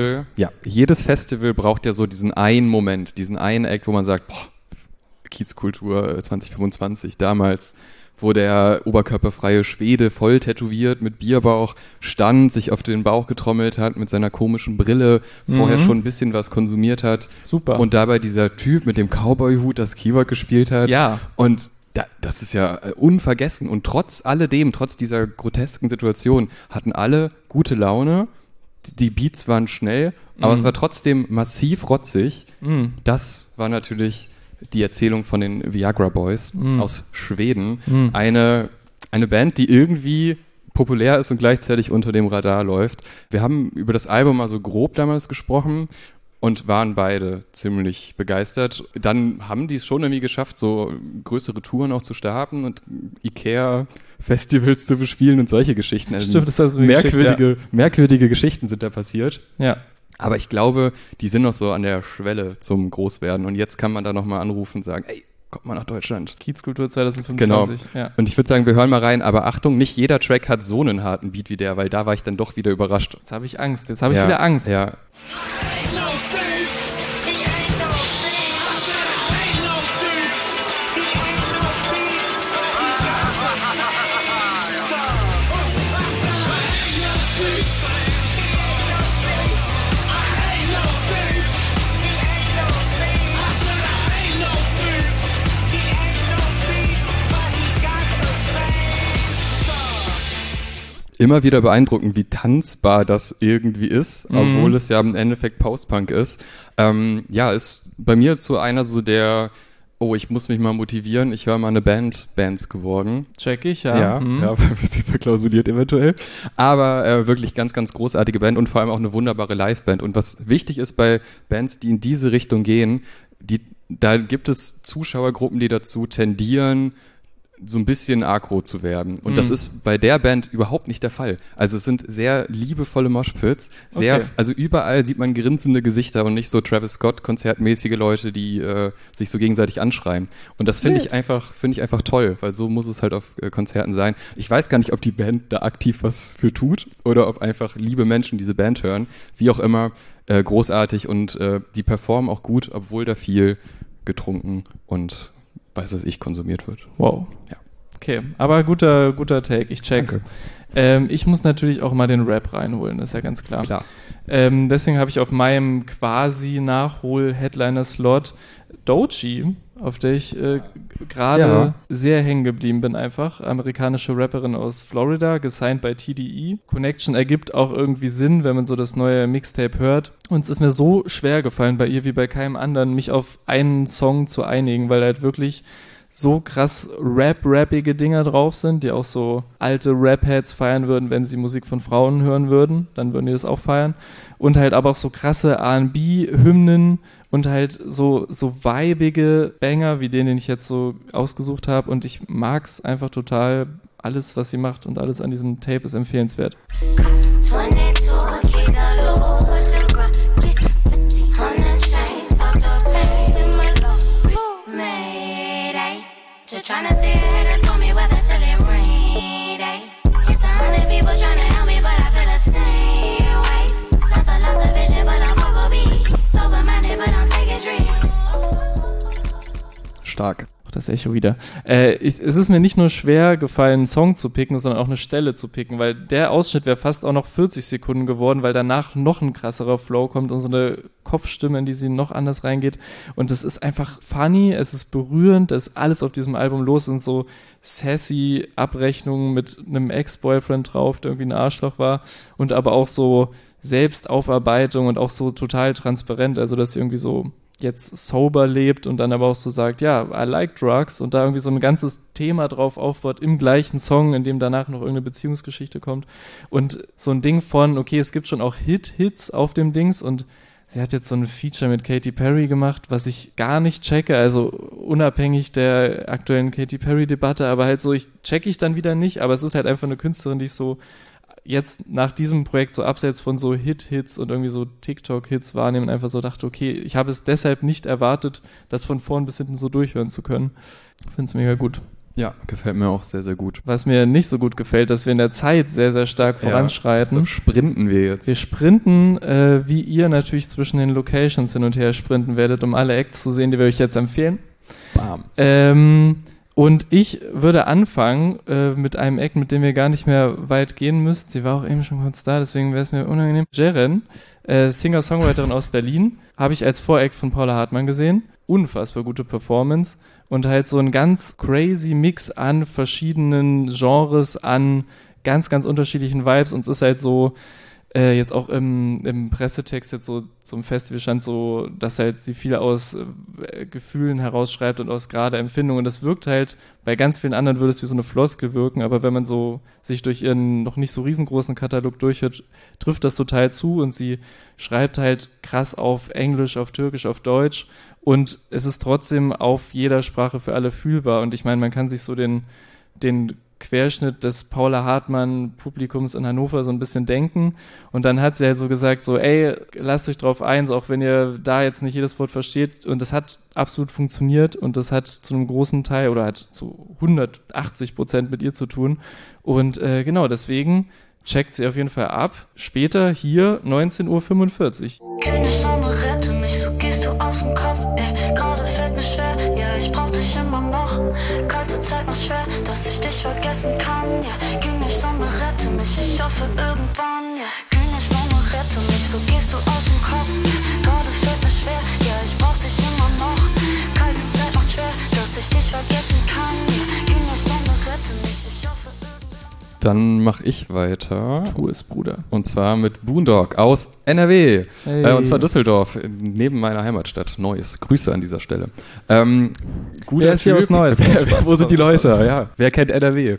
Festival braucht ja so diesen einen Moment, diesen einen Act, wo man sagt, boah, Kiezkultur 2025, damals, wo der oberkörperfreie Schwede voll tätowiert mit Bierbauch stand, sich auf den Bauch getrommelt hat mit seiner komischen Brille, vorher schon ein bisschen was konsumiert hat. Super. Und dabei dieser Typ mit dem Cowboy-Hut das Keyboard gespielt hat. Ja. Und das ist ja unvergessen. Und trotz dieser grotesken Situation, hatten alle gute Laune. Die Beats waren schnell, aber es war trotzdem massiv rotzig. Das war natürlich die Erzählung von den Viagra Boys aus Schweden. Eine Band, die irgendwie populär ist und gleichzeitig unter dem Radar läuft. Wir haben über das Album mal so grob damals gesprochen und waren beide ziemlich begeistert. Dann haben die es schon irgendwie geschafft, so größere Touren auch zu starten und Ikea-Festivals zu bespielen und solche Geschichten. Also stimmt, das hast du merkwürdige Geschichten sind da passiert. Ja. Aber ich glaube, die sind noch so an der Schwelle zum Großwerden. Und jetzt kann man da nochmal anrufen und sagen, ey, kommt mal nach Deutschland. Kiezkultur 2025. Genau. Ja. Und ich würde sagen, wir hören mal rein. Aber Achtung, nicht jeder Track hat so einen harten Beat wie der, weil da war ich dann doch wieder überrascht. Jetzt habe ich Angst. Jetzt habe ich wieder Angst. Ja. Immer wieder beeindruckend, wie tanzbar das irgendwie ist, obwohl es ja im Endeffekt Post-Punk ist. Ist bei mir so einer so der, ich muss mich mal motivieren, ich höre mal eine Bands geworden. Check ich, ja. Ja, ein bisschen verklausuliert eventuell. Aber wirklich ganz, ganz großartige Band und vor allem auch eine wunderbare Liveband. Und was wichtig ist bei Bands, die in diese Richtung gehen, da gibt es Zuschauergruppen, die dazu tendieren, so ein bisschen aggro zu werden. Und das ist bei der Band überhaupt nicht der Fall. Also es sind sehr liebevolle Moshpits. Also überall sieht man grinsende Gesichter und nicht so Travis Scott konzertmäßige Leute, die sich so gegenseitig anschreien. Und das finde ich einfach toll, weil so muss es halt auf Konzerten sein. Ich weiß gar nicht, ob die Band da aktiv was für tut oder ob einfach liebe Menschen diese Band hören. Wie auch immer, großartig und die performen auch gut, obwohl da viel getrunken und konsumiert wird. Wow. Ja. Okay, aber guter Take, ich check's. Ich muss natürlich auch mal den Rap reinholen, ist ja ganz klar. Deswegen habe ich auf meinem quasi Nachhol-Headliner-Slot Doechii, auf der ich gerade sehr hängen geblieben bin einfach. Amerikanische Rapperin aus Florida, gesigned bei TDE. Connection ergibt auch irgendwie Sinn, wenn man so das neue Mixtape hört. Und es ist mir so schwer gefallen bei ihr wie bei keinem anderen, mich auf einen Song zu einigen, weil halt wirklich so krass rappige Dinger drauf sind, die auch so alte Rap-Heads feiern würden, wenn sie Musik von Frauen hören würden, dann würden die das auch feiern. Und halt aber auch so krasse R&B-Hymnen und halt so vibige Banger, wie den ich jetzt so ausgesucht habe. Und ich mag's einfach total. Alles, was sie macht und alles an diesem Tape ist empfehlenswert. Tryna stay ahead and storm me weather till it rain day. It's 100 people tryna help me, but I feel the same ways. Suffer loss of vision, but I'm fuck be sober-minded, but I'm taking dreams. Stark. Das Echo wieder. Es ist mir nicht nur schwer gefallen, einen Song zu picken, sondern auch eine Stelle zu picken, weil der Ausschnitt wäre fast auch noch 40 Sekunden geworden, weil danach noch ein krasserer Flow kommt und so eine Kopfstimme, in die sie noch anders reingeht. Und es ist einfach funny, es ist berührend, es ist alles auf diesem Album los, sind so sassy Abrechnungen mit einem Ex-Boyfriend drauf, der irgendwie ein Arschloch war, und aber auch so Selbstaufarbeitung und auch so total transparent, also dass sie irgendwie so jetzt sober lebt und dann aber auch so sagt, ja, I like drugs, und da irgendwie so ein ganzes Thema drauf aufbaut im gleichen Song, in dem danach noch irgendeine Beziehungsgeschichte kommt, und so ein Ding von, okay, es gibt schon auch Hits auf dem Dings, und sie hat jetzt so ein Feature mit Katy Perry gemacht, was ich gar nicht checke, also unabhängig der aktuellen Katy Perry-Debatte, aber halt so, checke ich dann wieder nicht, aber es ist halt einfach eine Künstlerin, die ich so jetzt nach diesem Projekt so abseits von so Hits und irgendwie so TikTok-Hits wahrnehmen, einfach so dachte, okay, ich habe es deshalb nicht erwartet, das von vorn bis hinten so durchhören zu können. Ich finde es mega gut. Ja, gefällt mir auch sehr, sehr gut. Was mir nicht so gut gefällt, dass wir in der Zeit sehr, sehr stark voranschreiten. So sprinten wir jetzt. Wir sprinten, wie ihr natürlich zwischen den Locations hin und her sprinten werdet, um alle Acts zu sehen, die wir euch jetzt empfehlen. Bam. Und ich würde anfangen mit einem Act, mit dem wir gar nicht mehr weit gehen müsst. Sie war auch eben schon kurz da, deswegen wäre es mir unangenehm. Jeren, Singer-Songwriterin aus Berlin, habe ich als Voract von Paula Hartmann gesehen. Unfassbar gute Performance und halt so ein ganz crazy Mix an verschiedenen Genres, an ganz, ganz unterschiedlichen Vibes, und es ist halt so, jetzt auch im Pressetext jetzt so zum Festival stand so, dass halt sie viel aus Gefühlen herausschreibt und aus gerade Empfindungen. Und das wirkt halt, bei ganz vielen anderen würde es wie so eine Floskel wirken, aber wenn man so sich durch ihren noch nicht so riesengroßen Katalog durchhört, trifft das total zu, und sie schreibt halt krass auf Englisch, auf Türkisch, auf Deutsch, und es ist trotzdem auf jeder Sprache für alle fühlbar. Und ich meine, man kann sich so den Querschnitt des Paula Hartmann-Publikums in Hannover so ein bisschen denken, und dann hat sie halt so gesagt, so ey, lasst euch drauf ein, so auch wenn ihr da jetzt nicht jedes Wort versteht, und das hat absolut funktioniert, und das hat zu einem großen Teil oder hat zu 180% mit ihr zu tun, und genau, deswegen checkt sie auf jeden Fall ab. Später hier 19:45 Uhr. Keine Sonne, rette mich, so gehst du aus dem Kopf, gerade fällt mir schwer, ja, ich brauch dich immer noch. Kalte Zeit macht schwer, dass ich dich vergessen kann, ja. Keine Sonne, rette mich, ich hoffe irgendwann, ja. Keine Sonne, rette mich, so gehst du aus dem Kopf, gerade fällt mir schwer, ja, ich brauch dich immer noch. Kalte Zeit macht schwer, dass ich dich vergessen kann, ja. Keine Sonne, rette mich, ich hoffe irgendwann. Dann mache ich weiter. Tu es, Bruder. Und zwar mit Boondog aus NRW. Hey. Und zwar Düsseldorf, neben meiner Heimatstadt Neuss. Grüße an dieser Stelle. Guter Wer ist hier aus Neuss? Wo sind die Läuser? Ja, wer kennt NRW?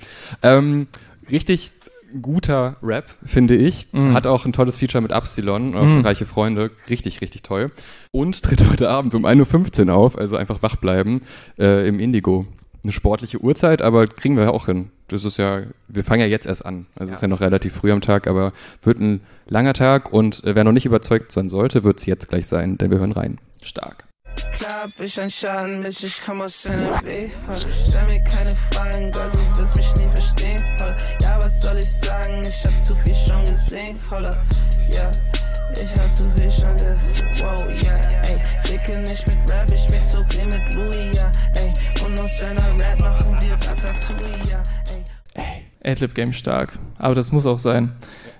Richtig guter Rap, finde ich. Hat auch ein tolles Feature mit Absilon, für reiche Freunde. Richtig, richtig toll. Und tritt heute Abend um 1:15 Uhr auf, also einfach wach bleiben, im Indigo. Eine sportliche Uhrzeit, aber kriegen wir ja auch hin. Das ist ja, wir fangen ja jetzt erst an. Also es ist ja noch relativ früh am Tag, aber wird ein langer Tag, und wer noch nicht überzeugt sein sollte, wird es jetzt gleich sein, denn wir hören rein. Stark. Klar hab ich ein Schaden, Bitch, ich komm aus NRW. Stell mir keine Fragen, Gott, du wirst mich nie verstehen. Ja, was soll ich sagen, ich hab zu viel schon gesehen. Ja, ich hab zu viel schon wow, ja, ey. Ficke nicht mit Rap, ich mix so viel mit Louis, ja, ey. Und aus seiner Rap machen wir Ratatouille, ja, ey. Adlib-Game stark. Aber das muss auch sein.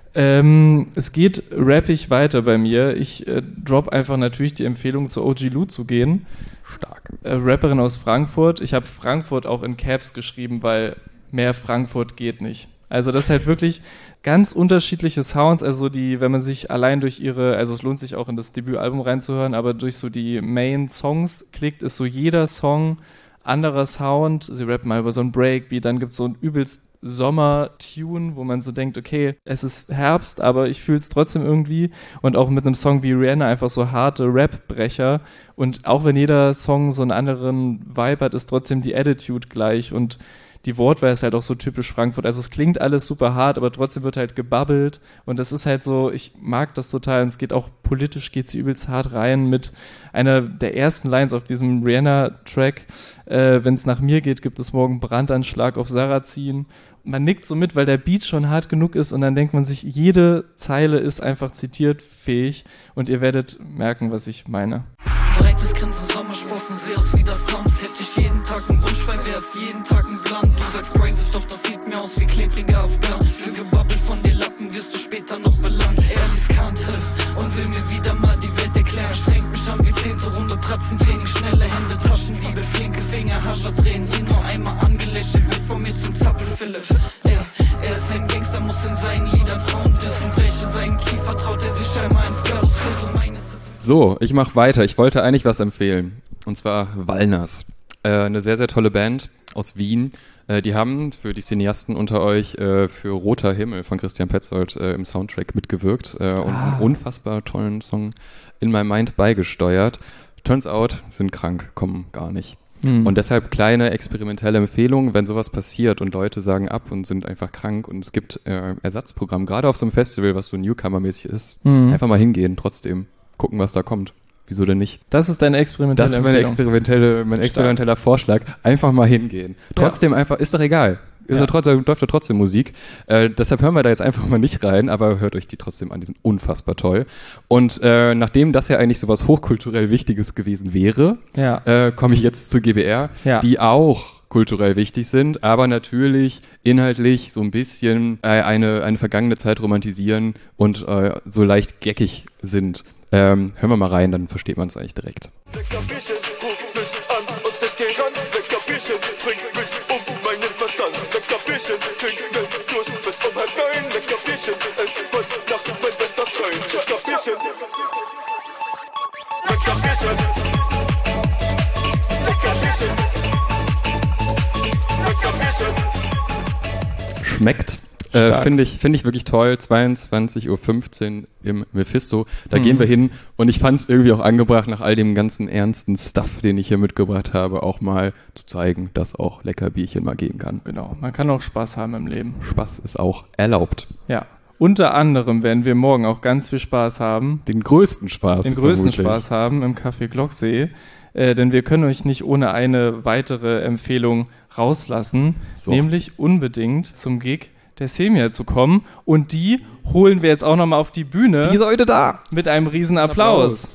Es geht rappig weiter bei mir. Ich drop einfach natürlich die Empfehlung, zu OG Lou zu gehen. Stark. Rapperin aus Frankfurt. Ich habe Frankfurt auch in Caps geschrieben, weil mehr Frankfurt geht nicht. Also das ist halt wirklich ganz unterschiedliche Sounds, also wenn man sich allein durch also es lohnt sich auch in das Debütalbum reinzuhören, aber durch so die Main-Songs klickt, ist so jeder Song anderer Sound. Sie rappen mal über so einen Breakbeat, dann gibt es so einen übelst Sommer-Tune, wo man so denkt, okay, es ist Herbst, aber ich fühle es trotzdem irgendwie. Und auch mit einem Song wie Rihanna einfach so harte Rap-Brecher. Und auch wenn jeder Song so einen anderen Vibe hat, ist trotzdem die Attitude gleich. Und die Wortwahl ist halt auch so typisch Frankfurt. Also es klingt alles super hart, aber trotzdem wird halt gebabbelt. Und das ist halt so, ich mag das total. Und es geht auch politisch, geht sie übelst hart rein mit einer der ersten Lines auf diesem Rihanna-Track. Wenn es nach mir geht, gibt es morgen Brandanschlag auf Sarrazin. Man nickt so mit, weil der Beat schon hart genug ist und dann denkt man sich, jede Zeile ist einfach zitiertfähig und ihr werdet merken, was ich meine. Breites Grinsen, Sommersprossen, seh aus wie das Sams. Hätte ich jeden Tag einen Wunsch, weil wär's jeden Tag ein Plan. Du sagst Brainsift, doch das sieht mir aus wie klebriger Afghan. Für Gebabbel von dir Lappen wirst du später noch belangt. Ehrlich Kante und will mir wieder mal die Welt erklären. Strengt mich an wie 10. Runde, Pratzentraining, schnelle Hände, Taschendiebe, flinke Finger, Haschertränen. Ihn nur einmal angelächelt, wird von mir zum Zappel-Philipp. Er ist ein Gangster, muss in seinen Liedern Frauen dissen. Brechen seinen Kiefer, traut er sich scheinbar ins Carlos-Viertel. So, ich mach weiter. Ich wollte eigentlich was empfehlen. Und zwar Walners. Eine sehr, sehr tolle Band aus Wien. Die haben für die Cineasten unter euch für Roter Himmel von Christian Petzold im Soundtrack mitgewirkt und einen unfassbar tollen Song In My Mind beigesteuert. Turns out, sind krank, kommen gar nicht. Und deshalb kleine experimentelle Empfehlung, wenn sowas passiert und Leute sagen ab und sind einfach krank und es gibt Ersatzprogramm, gerade auf so einem Festival, was so Newcomer-mäßig ist, einfach mal hingehen, trotzdem gucken, was da kommt. Wieso denn nicht? Das ist deine experimentelle Empfehlung. Das ist mein experimenteller Vorschlag. Einfach mal hingehen. Trotzdem einfach, ist doch egal. Läuft da trotzdem Musik. Deshalb hören wir da jetzt einfach mal nicht rein, aber hört euch die trotzdem an, die sind unfassbar toll. Und nachdem das ja eigentlich sowas hochkulturell Wichtiges gewesen wäre, komme ich jetzt zu GBR, die auch kulturell wichtig sind, aber natürlich inhaltlich so ein bisschen eine vergangene Zeit romantisieren und so leicht geckig sind. Hören wir mal rein, dann versteht man es eigentlich direkt. Leckerbierchen, ruf mich an und ich geh ran. Leckerbierchen, bring mich meinen Verstand. Leckerbierchen, trinken durch bis 8:30. Leckerbierchen, es wird Nacht mein bester Joint. Leckerbierchen, Leckerbierchen, Leckerbierchen, Leckerbierchen. Schmeckt. Finde ich wirklich toll. 22:15 Uhr im Mephisto. Da gehen wir hin und ich fand es irgendwie auch angebracht, nach all dem ganzen ernsten Stuff, den ich hier mitgebracht habe, auch mal zu zeigen, dass auch lecker Bierchen mal gehen kann. Genau, man kann auch Spaß haben im Leben. Spaß ist auch erlaubt. Ja, unter anderem werden wir morgen auch ganz viel Spaß haben. Den größten Spaß. Spaß haben im Café Glocksee. Denn wir können euch nicht ohne eine weitere Empfehlung rauslassen, nämlich unbedingt zum Gig der Semia zu kommen und die holen wir jetzt auch nochmal auf die Bühne. Die ist heute da. Mit einem riesen Applaus.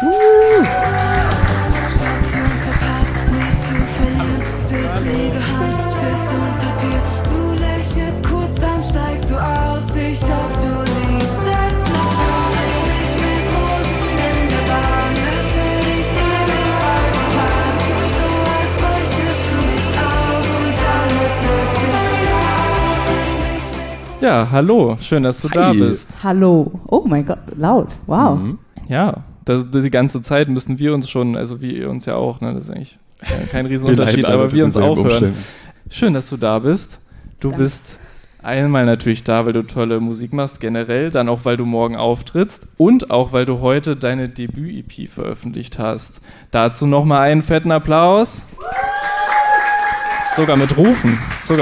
Station verpasst, nicht zu verlieren. Zittrige Hand, Stift und Papier. Du lächelst kurz, dann steigst du aus. Ich hoffe, du liest es laut. Triff mich mit Rosen in der Bahn. Ich will dich ewig weiterfahren. Tu so, als bräuchtest du mich auch. Und dann ist lustig wieder auf. Ja, hallo, schön, dass du da bist. Hallo. Oh mein Gott, laut. Wow. Ja, die ganze Zeit müssen wir uns schon, also wie ihr uns ja auch, ne, das ist eigentlich kein Riesenunterschied, aber wir uns auch hören. Schön, dass du da bist. Du bist einmal natürlich da, weil du tolle Musik machst, generell, dann auch, weil du morgen auftrittst und auch, weil du heute deine Debüt-EP veröffentlicht hast. Dazu nochmal einen fetten Applaus. Sogar mit Rufen.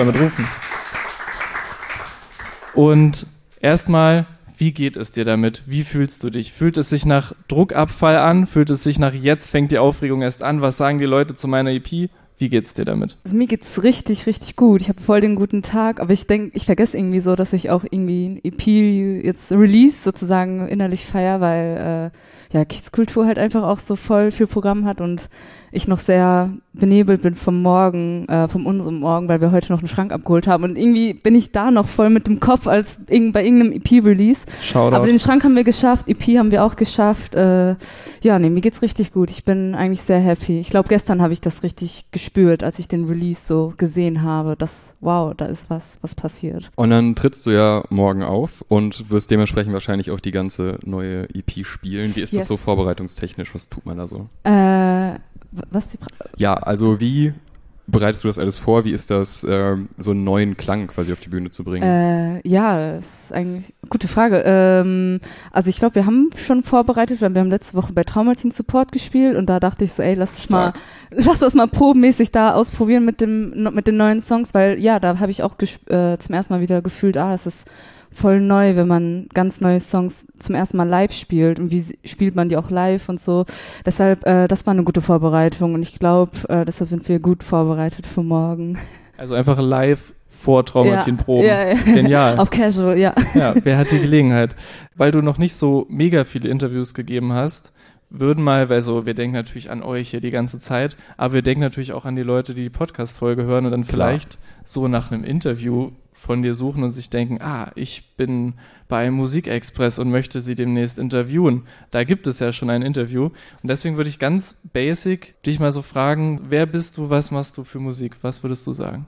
Und erstmal, wie geht es dir damit? Wie fühlst du dich? Fühlt es sich nach Druckabfall an? Fühlt es sich nach jetzt fängt die Aufregung erst an? Was sagen die Leute zu meiner EP? Wie geht's dir damit? Also mir geht's richtig, richtig gut. Ich habe voll den guten Tag, aber ich denke, ich vergesse irgendwie so, dass ich auch irgendwie ein EP jetzt Release sozusagen innerlich feiere, weil Kiezkultur halt einfach auch so voll viel Programm hat und ich noch sehr benebelt bin vom unserem Morgen, weil wir heute noch einen Schrank abgeholt haben und irgendwie bin ich da noch voll mit dem Kopf als bei irgendeinem EP-Release. Shoutout. Aber den Schrank haben wir geschafft, EP haben wir auch geschafft. Mir geht's richtig gut. Ich bin eigentlich sehr happy. Ich glaube, gestern habe ich das richtig gespürt, als ich den Release so gesehen habe, dass, wow, da ist was passiert. Und dann trittst du ja morgen auf und wirst dementsprechend wahrscheinlich auch die ganze neue EP spielen. Wie ist das so vorbereitungstechnisch? Was tut man da so? Ja, also wie bereitest du das alles vor? Wie ist das, so einen neuen Klang quasi auf die Bühne zu bringen? Das ist eigentlich eine gute Frage. Also ich glaube, wir haben schon vorbereitet, weil wir haben letzte Woche bei Traumatin Support gespielt und da dachte ich so, lass das mal probenmäßig da ausprobieren mit den neuen Songs, weil da habe ich auch zum ersten Mal wieder gefühlt, das ist voll neu, wenn man ganz neue Songs zum ersten Mal live spielt und wie spielt man die auch live und so. Deshalb, das war eine gute Vorbereitung und ich glaube, deshalb sind wir gut vorbereitet für morgen. Also einfach live vor Traumatin proben. Ja. Genial. Auf Casual, ja. Ja, wer hat die Gelegenheit? Weil du noch nicht so mega viele Interviews gegeben hast, wir denken natürlich an euch hier die ganze Zeit, aber wir denken natürlich auch an die Leute, die Podcast-Folge hören und dann vielleicht so nach einem Interview von dir suchen und sich denken, ich bin bei Musikexpress und möchte sie demnächst interviewen. Da gibt es ja schon ein Interview. Und deswegen würde ich ganz basic dich mal so fragen, wer bist du, was machst du für Musik? Was würdest du sagen?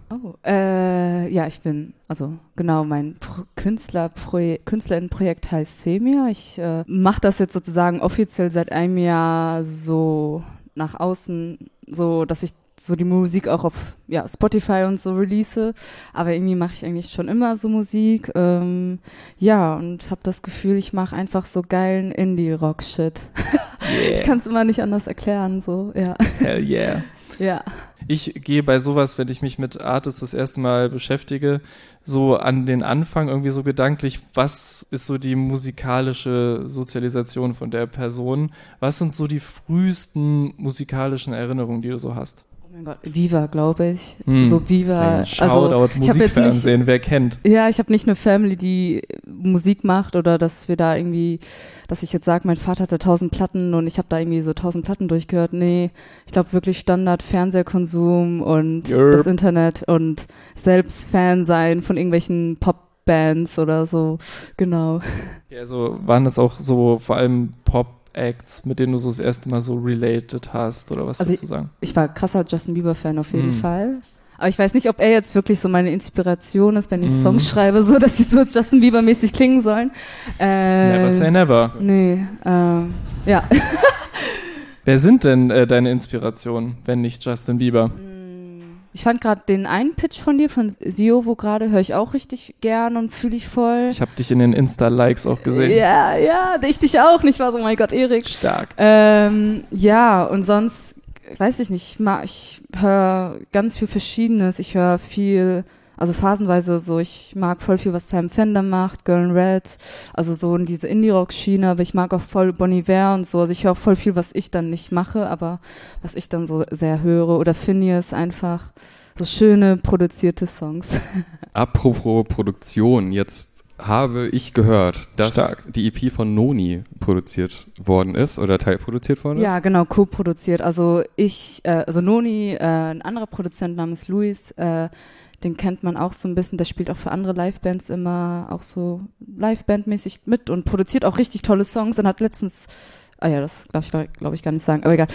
Ich bin, mein Künstlerinnenprojekt heißt Semia. Ich mache das jetzt sozusagen offiziell seit einem Jahr so nach außen, so dass ich so die Musik auch auf Spotify und so release, aber irgendwie mache ich eigentlich schon immer so Musik, und habe das Gefühl, ich mache einfach so geilen Indie-Rock-Shit. Yeah. Ich kann es immer nicht anders erklären, so, ja. Hell yeah. Ja. Ich gehe bei sowas, wenn ich mich mit Artists das erste Mal beschäftige, so an den Anfang irgendwie so gedanklich, was ist so die musikalische Sozialisation von der Person? Was sind so die frühesten musikalischen Erinnerungen, die du so hast? Oh mein Gott, Viva, glaube ich. So Viva. Shoutout, Musikfernsehen, wer kennt? Ja, ich habe nicht eine Family, die Musik macht oder dass wir da irgendwie, dass ich jetzt sage, mein Vater hatte 1000 Platten und ich habe da irgendwie so 1000 Platten durchgehört. Nee, ich glaube wirklich Standard Fernsehkonsum und das Internet und selbst Fan sein von irgendwelchen Popbands oder so. Genau. Ja, also waren das auch so vor allem Pop-Acts, mit denen du so das erste Mal so related hast oder was würdest du sagen? Ich war krasser Justin Bieber-Fan auf jeden Fall. Aber ich weiß nicht, ob er jetzt wirklich so meine Inspiration ist, wenn ich Songs schreibe, so dass sie so Justin Bieber-mäßig klingen sollen. Never say never. Nee, ja. Wer sind denn deine Inspirationen, wenn nicht Justin Bieber? Ich fand gerade den einen Pitch von dir, von Siovo gerade, höre ich auch richtig gern und fühle ich voll. Ich habe dich in den Insta-Likes auch gesehen. Ja, ich dich auch nicht. War so, mein Gott, Erik. Stark. Und sonst, weiß ich nicht, ich höre ganz viel Verschiedenes. Ich höre viel, also phasenweise so, ich mag voll viel, was Sam Fender macht, Girl in Red, also so in diese Indie-Rock-Schiene, aber ich mag auch voll Bon Iver und so. Also ich höre auch voll viel, was ich dann nicht mache, aber was ich dann so sehr höre. Oder Phineas einfach. So schöne, produzierte Songs. Apropos Produktion, jetzt habe ich gehört, dass die EP von Noni produziert worden ist oder teilproduziert worden ist. Ja, genau, co-produziert. Also Noni, ein anderer Produzent namens Luis, den kennt man auch so ein bisschen, der spielt auch für andere Livebands immer auch so Livebandmäßig mit und produziert auch richtig tolle Songs und hat letztens, das glaub ich gar nicht sagen, aber egal.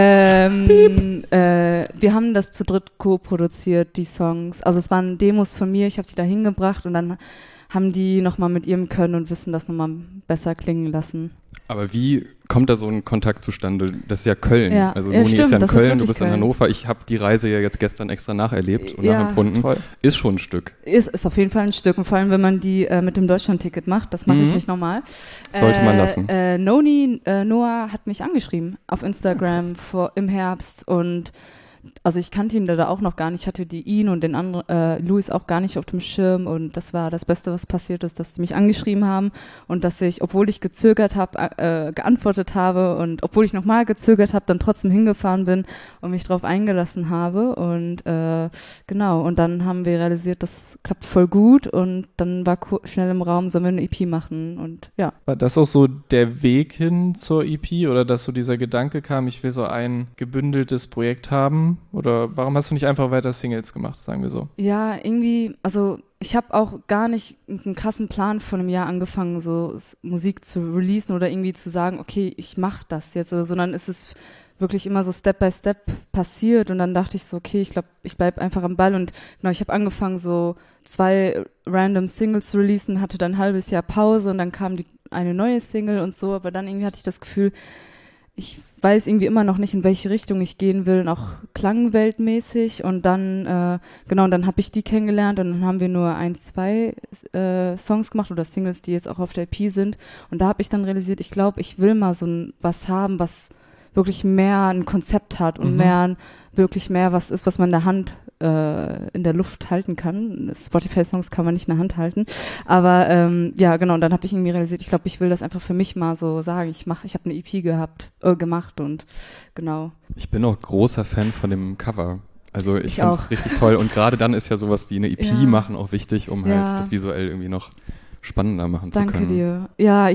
Wir haben das zu dritt co-produziert, die Songs. Also es waren Demos von mir, ich habe die da hingebracht und dann haben die nochmal mit ihrem Können und Wissen das nochmal besser klingen lassen. Aber wie kommt da so ein Kontakt zustande? Das ist ja Köln. Ja. Also Noni ist ja in Köln, du bist in Hannover. Ich habe die Reise ja jetzt gestern extra nacherlebt und nachempfunden. Toll. Ist schon ein Stück. Ist auf jeden Fall ein Stück. Und vor allem, wenn man die mit dem Deutschland-Ticket macht, das mache ich nicht normal. Sollte man lassen. Noah hat mich angeschrieben auf Instagram im Herbst und also ich kannte ihn da auch noch gar nicht, ich hatte ihn und den anderen, Louis auch gar nicht auf dem Schirm und das war das Beste, was passiert ist, dass die mich angeschrieben haben und dass ich, obwohl ich gezögert habe, geantwortet habe und obwohl ich nochmal gezögert habe, dann trotzdem hingefahren bin und mich drauf eingelassen habe und genau, und dann haben wir realisiert, das klappt voll gut und dann war schnell im Raum, sollen wir eine EP machen und ja. War das auch so der Weg hin zur EP oder dass so dieser Gedanke kam, ich will so ein gebündeltes Projekt haben? Oder warum hast du nicht einfach weiter Singles gemacht, sagen wir so? Ja, irgendwie, also ich habe auch gar nicht einen krassen Plan von einem Jahr angefangen, so Musik zu releasen oder irgendwie zu sagen, okay, ich mache das jetzt, sondern es ist wirklich immer so Step by Step passiert und dann dachte ich so, okay, ich glaube, ich bleibe einfach am Ball und genau, ich habe angefangen so 2 random Singles zu releasen, hatte dann ein halbes Jahr Pause und dann kam eine neue Single und so, aber dann irgendwie hatte ich das Gefühl, ich weiß irgendwie immer noch nicht, in welche Richtung ich gehen will, auch klangweltmäßig und dann, genau, und dann habe ich die kennengelernt und dann haben wir nur 1-2 Songs gemacht oder Singles, die jetzt auch auf der EP sind und da habe ich dann realisiert, ich glaube, ich will mal so was haben, was wirklich mehr ein Konzept hat und wirklich mehr was ist, was man in der Hand, in der Luft halten kann. Spotify-Songs kann man nicht in der Hand halten. Aber ja, genau, und dann habe ich irgendwie realisiert, ich glaube, ich will das einfach für mich mal so sagen. Ich habe eine EP gemacht und genau. Ich bin auch großer Fan von dem Cover. Also ich finde es richtig toll. Und gerade dann ist ja sowas wie eine EP machen auch wichtig, um halt das visuell irgendwie noch spannender machen zu können. Danke dir. Ja,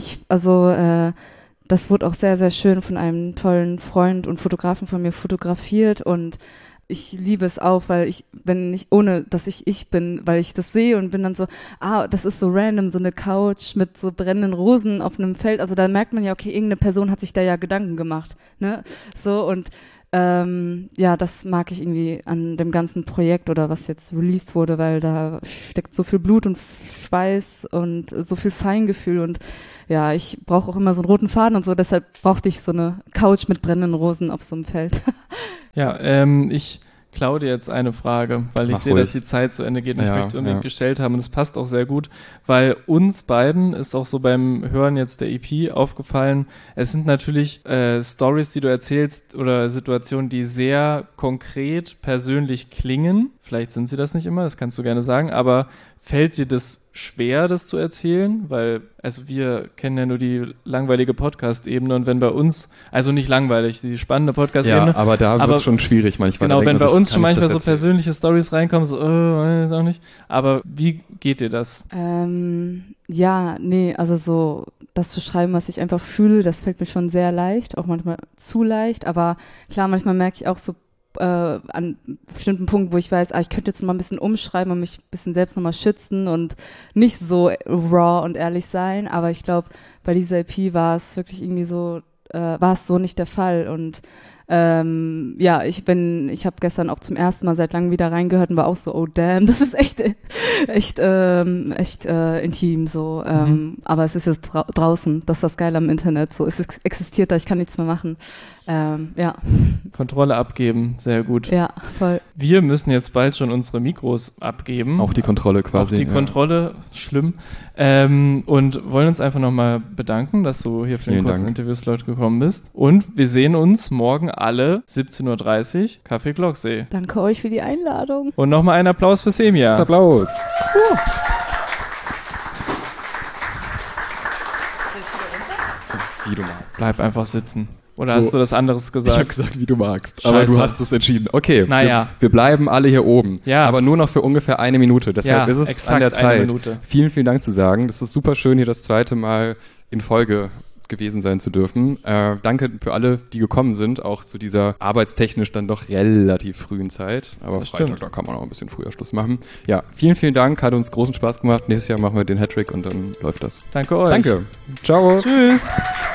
das wurde auch sehr, sehr schön von einem tollen Freund und Fotografen von mir fotografiert und ich liebe es auch, weil ohne dass ich bin, weil ich das sehe und bin dann so, das ist so random, so eine Couch mit so brennenden Rosen auf einem Feld, also da merkt man ja, okay, irgendeine Person hat sich da ja Gedanken gemacht, ne, so und ja, das mag ich irgendwie an dem ganzen Projekt oder was jetzt released wurde, weil da steckt so viel Blut und Schweiß und so viel Feingefühl und ja, ich brauche auch immer so einen roten Faden und so, deshalb brauchte ich so eine Couch mit brennenden Rosen auf so einem Feld. Ja, ich klaue dir jetzt eine Frage, weil ich sehe, dass die Zeit zu Ende geht und ich möchte unbedingt gestellt haben und es passt auch sehr gut, weil uns beiden ist auch so beim Hören jetzt der EP aufgefallen, es sind natürlich Stories, die du erzählst oder Situationen, die sehr konkret persönlich klingen, vielleicht sind sie das nicht immer, das kannst du gerne sagen, aber fällt dir das schwer, das zu erzählen? Weil, also wir kennen ja nur die langweilige Podcast-Ebene und wenn bei uns, also nicht langweilig, die spannende Podcast-Ebene. Ja, aber da wird es schon schwierig manchmal. Genau, wenn bei uns schon manchmal so persönliche Storys reinkommen, so, weiß auch nicht. Aber wie geht dir das? Ja, nee, also so das zu schreiben, was ich einfach fühle, das fällt mir schon sehr leicht, auch manchmal zu leicht, aber klar, manchmal merke ich auch so, an bestimmten Punkten, wo ich weiß, ich könnte jetzt mal ein bisschen umschreiben und mich ein bisschen selbst nochmal schützen und nicht so raw und ehrlich sein, aber ich glaube, bei dieser EP war es wirklich irgendwie so, war es so nicht der Fall und ja, ich habe gestern auch zum ersten Mal seit langem wieder reingehört und war auch so, oh damn, das ist echt intim so, aber es ist jetzt draußen, das ist das Geile am Internet, so, es existiert da, ich kann nichts mehr machen, ja. Kontrolle abgeben, sehr gut. Ja, voll. Wir müssen jetzt bald schon unsere Mikros abgeben. Auch die Kontrolle quasi. Auch die Kontrolle, schlimm. Und wollen uns einfach nochmal bedanken, dass du hier für den kurzen Interviewslot gekommen bist. Und wir sehen uns morgen alle 17.30 Uhr, Café Glocksee. Danke euch für die Einladung. Und nochmal einen Applaus für Semia. Applaus. Wie du magst. Bleib einfach sitzen. Oder hast du das anderes gesagt? Ich habe gesagt, wie du magst. Scheiße. Aber du hast es entschieden. Okay, naja. wir bleiben alle hier oben. Ja. Aber nur noch für ungefähr 1 Minute. Deshalb ist es an der Zeit. Vielen, vielen Dank zu sagen. Das ist super schön, hier das 2. Mal in Folge gewesen sein zu dürfen. Danke für alle, die gekommen sind, auch zu dieser arbeitstechnisch dann doch relativ frühen Zeit. Aber das Freitag, da kann man auch ein bisschen früher Schluss machen. Ja, vielen, vielen Dank. Hat uns großen Spaß gemacht. Nächstes Jahr machen wir den Hattrick und dann läuft das. Danke euch. Danke. Ciao. Tschüss.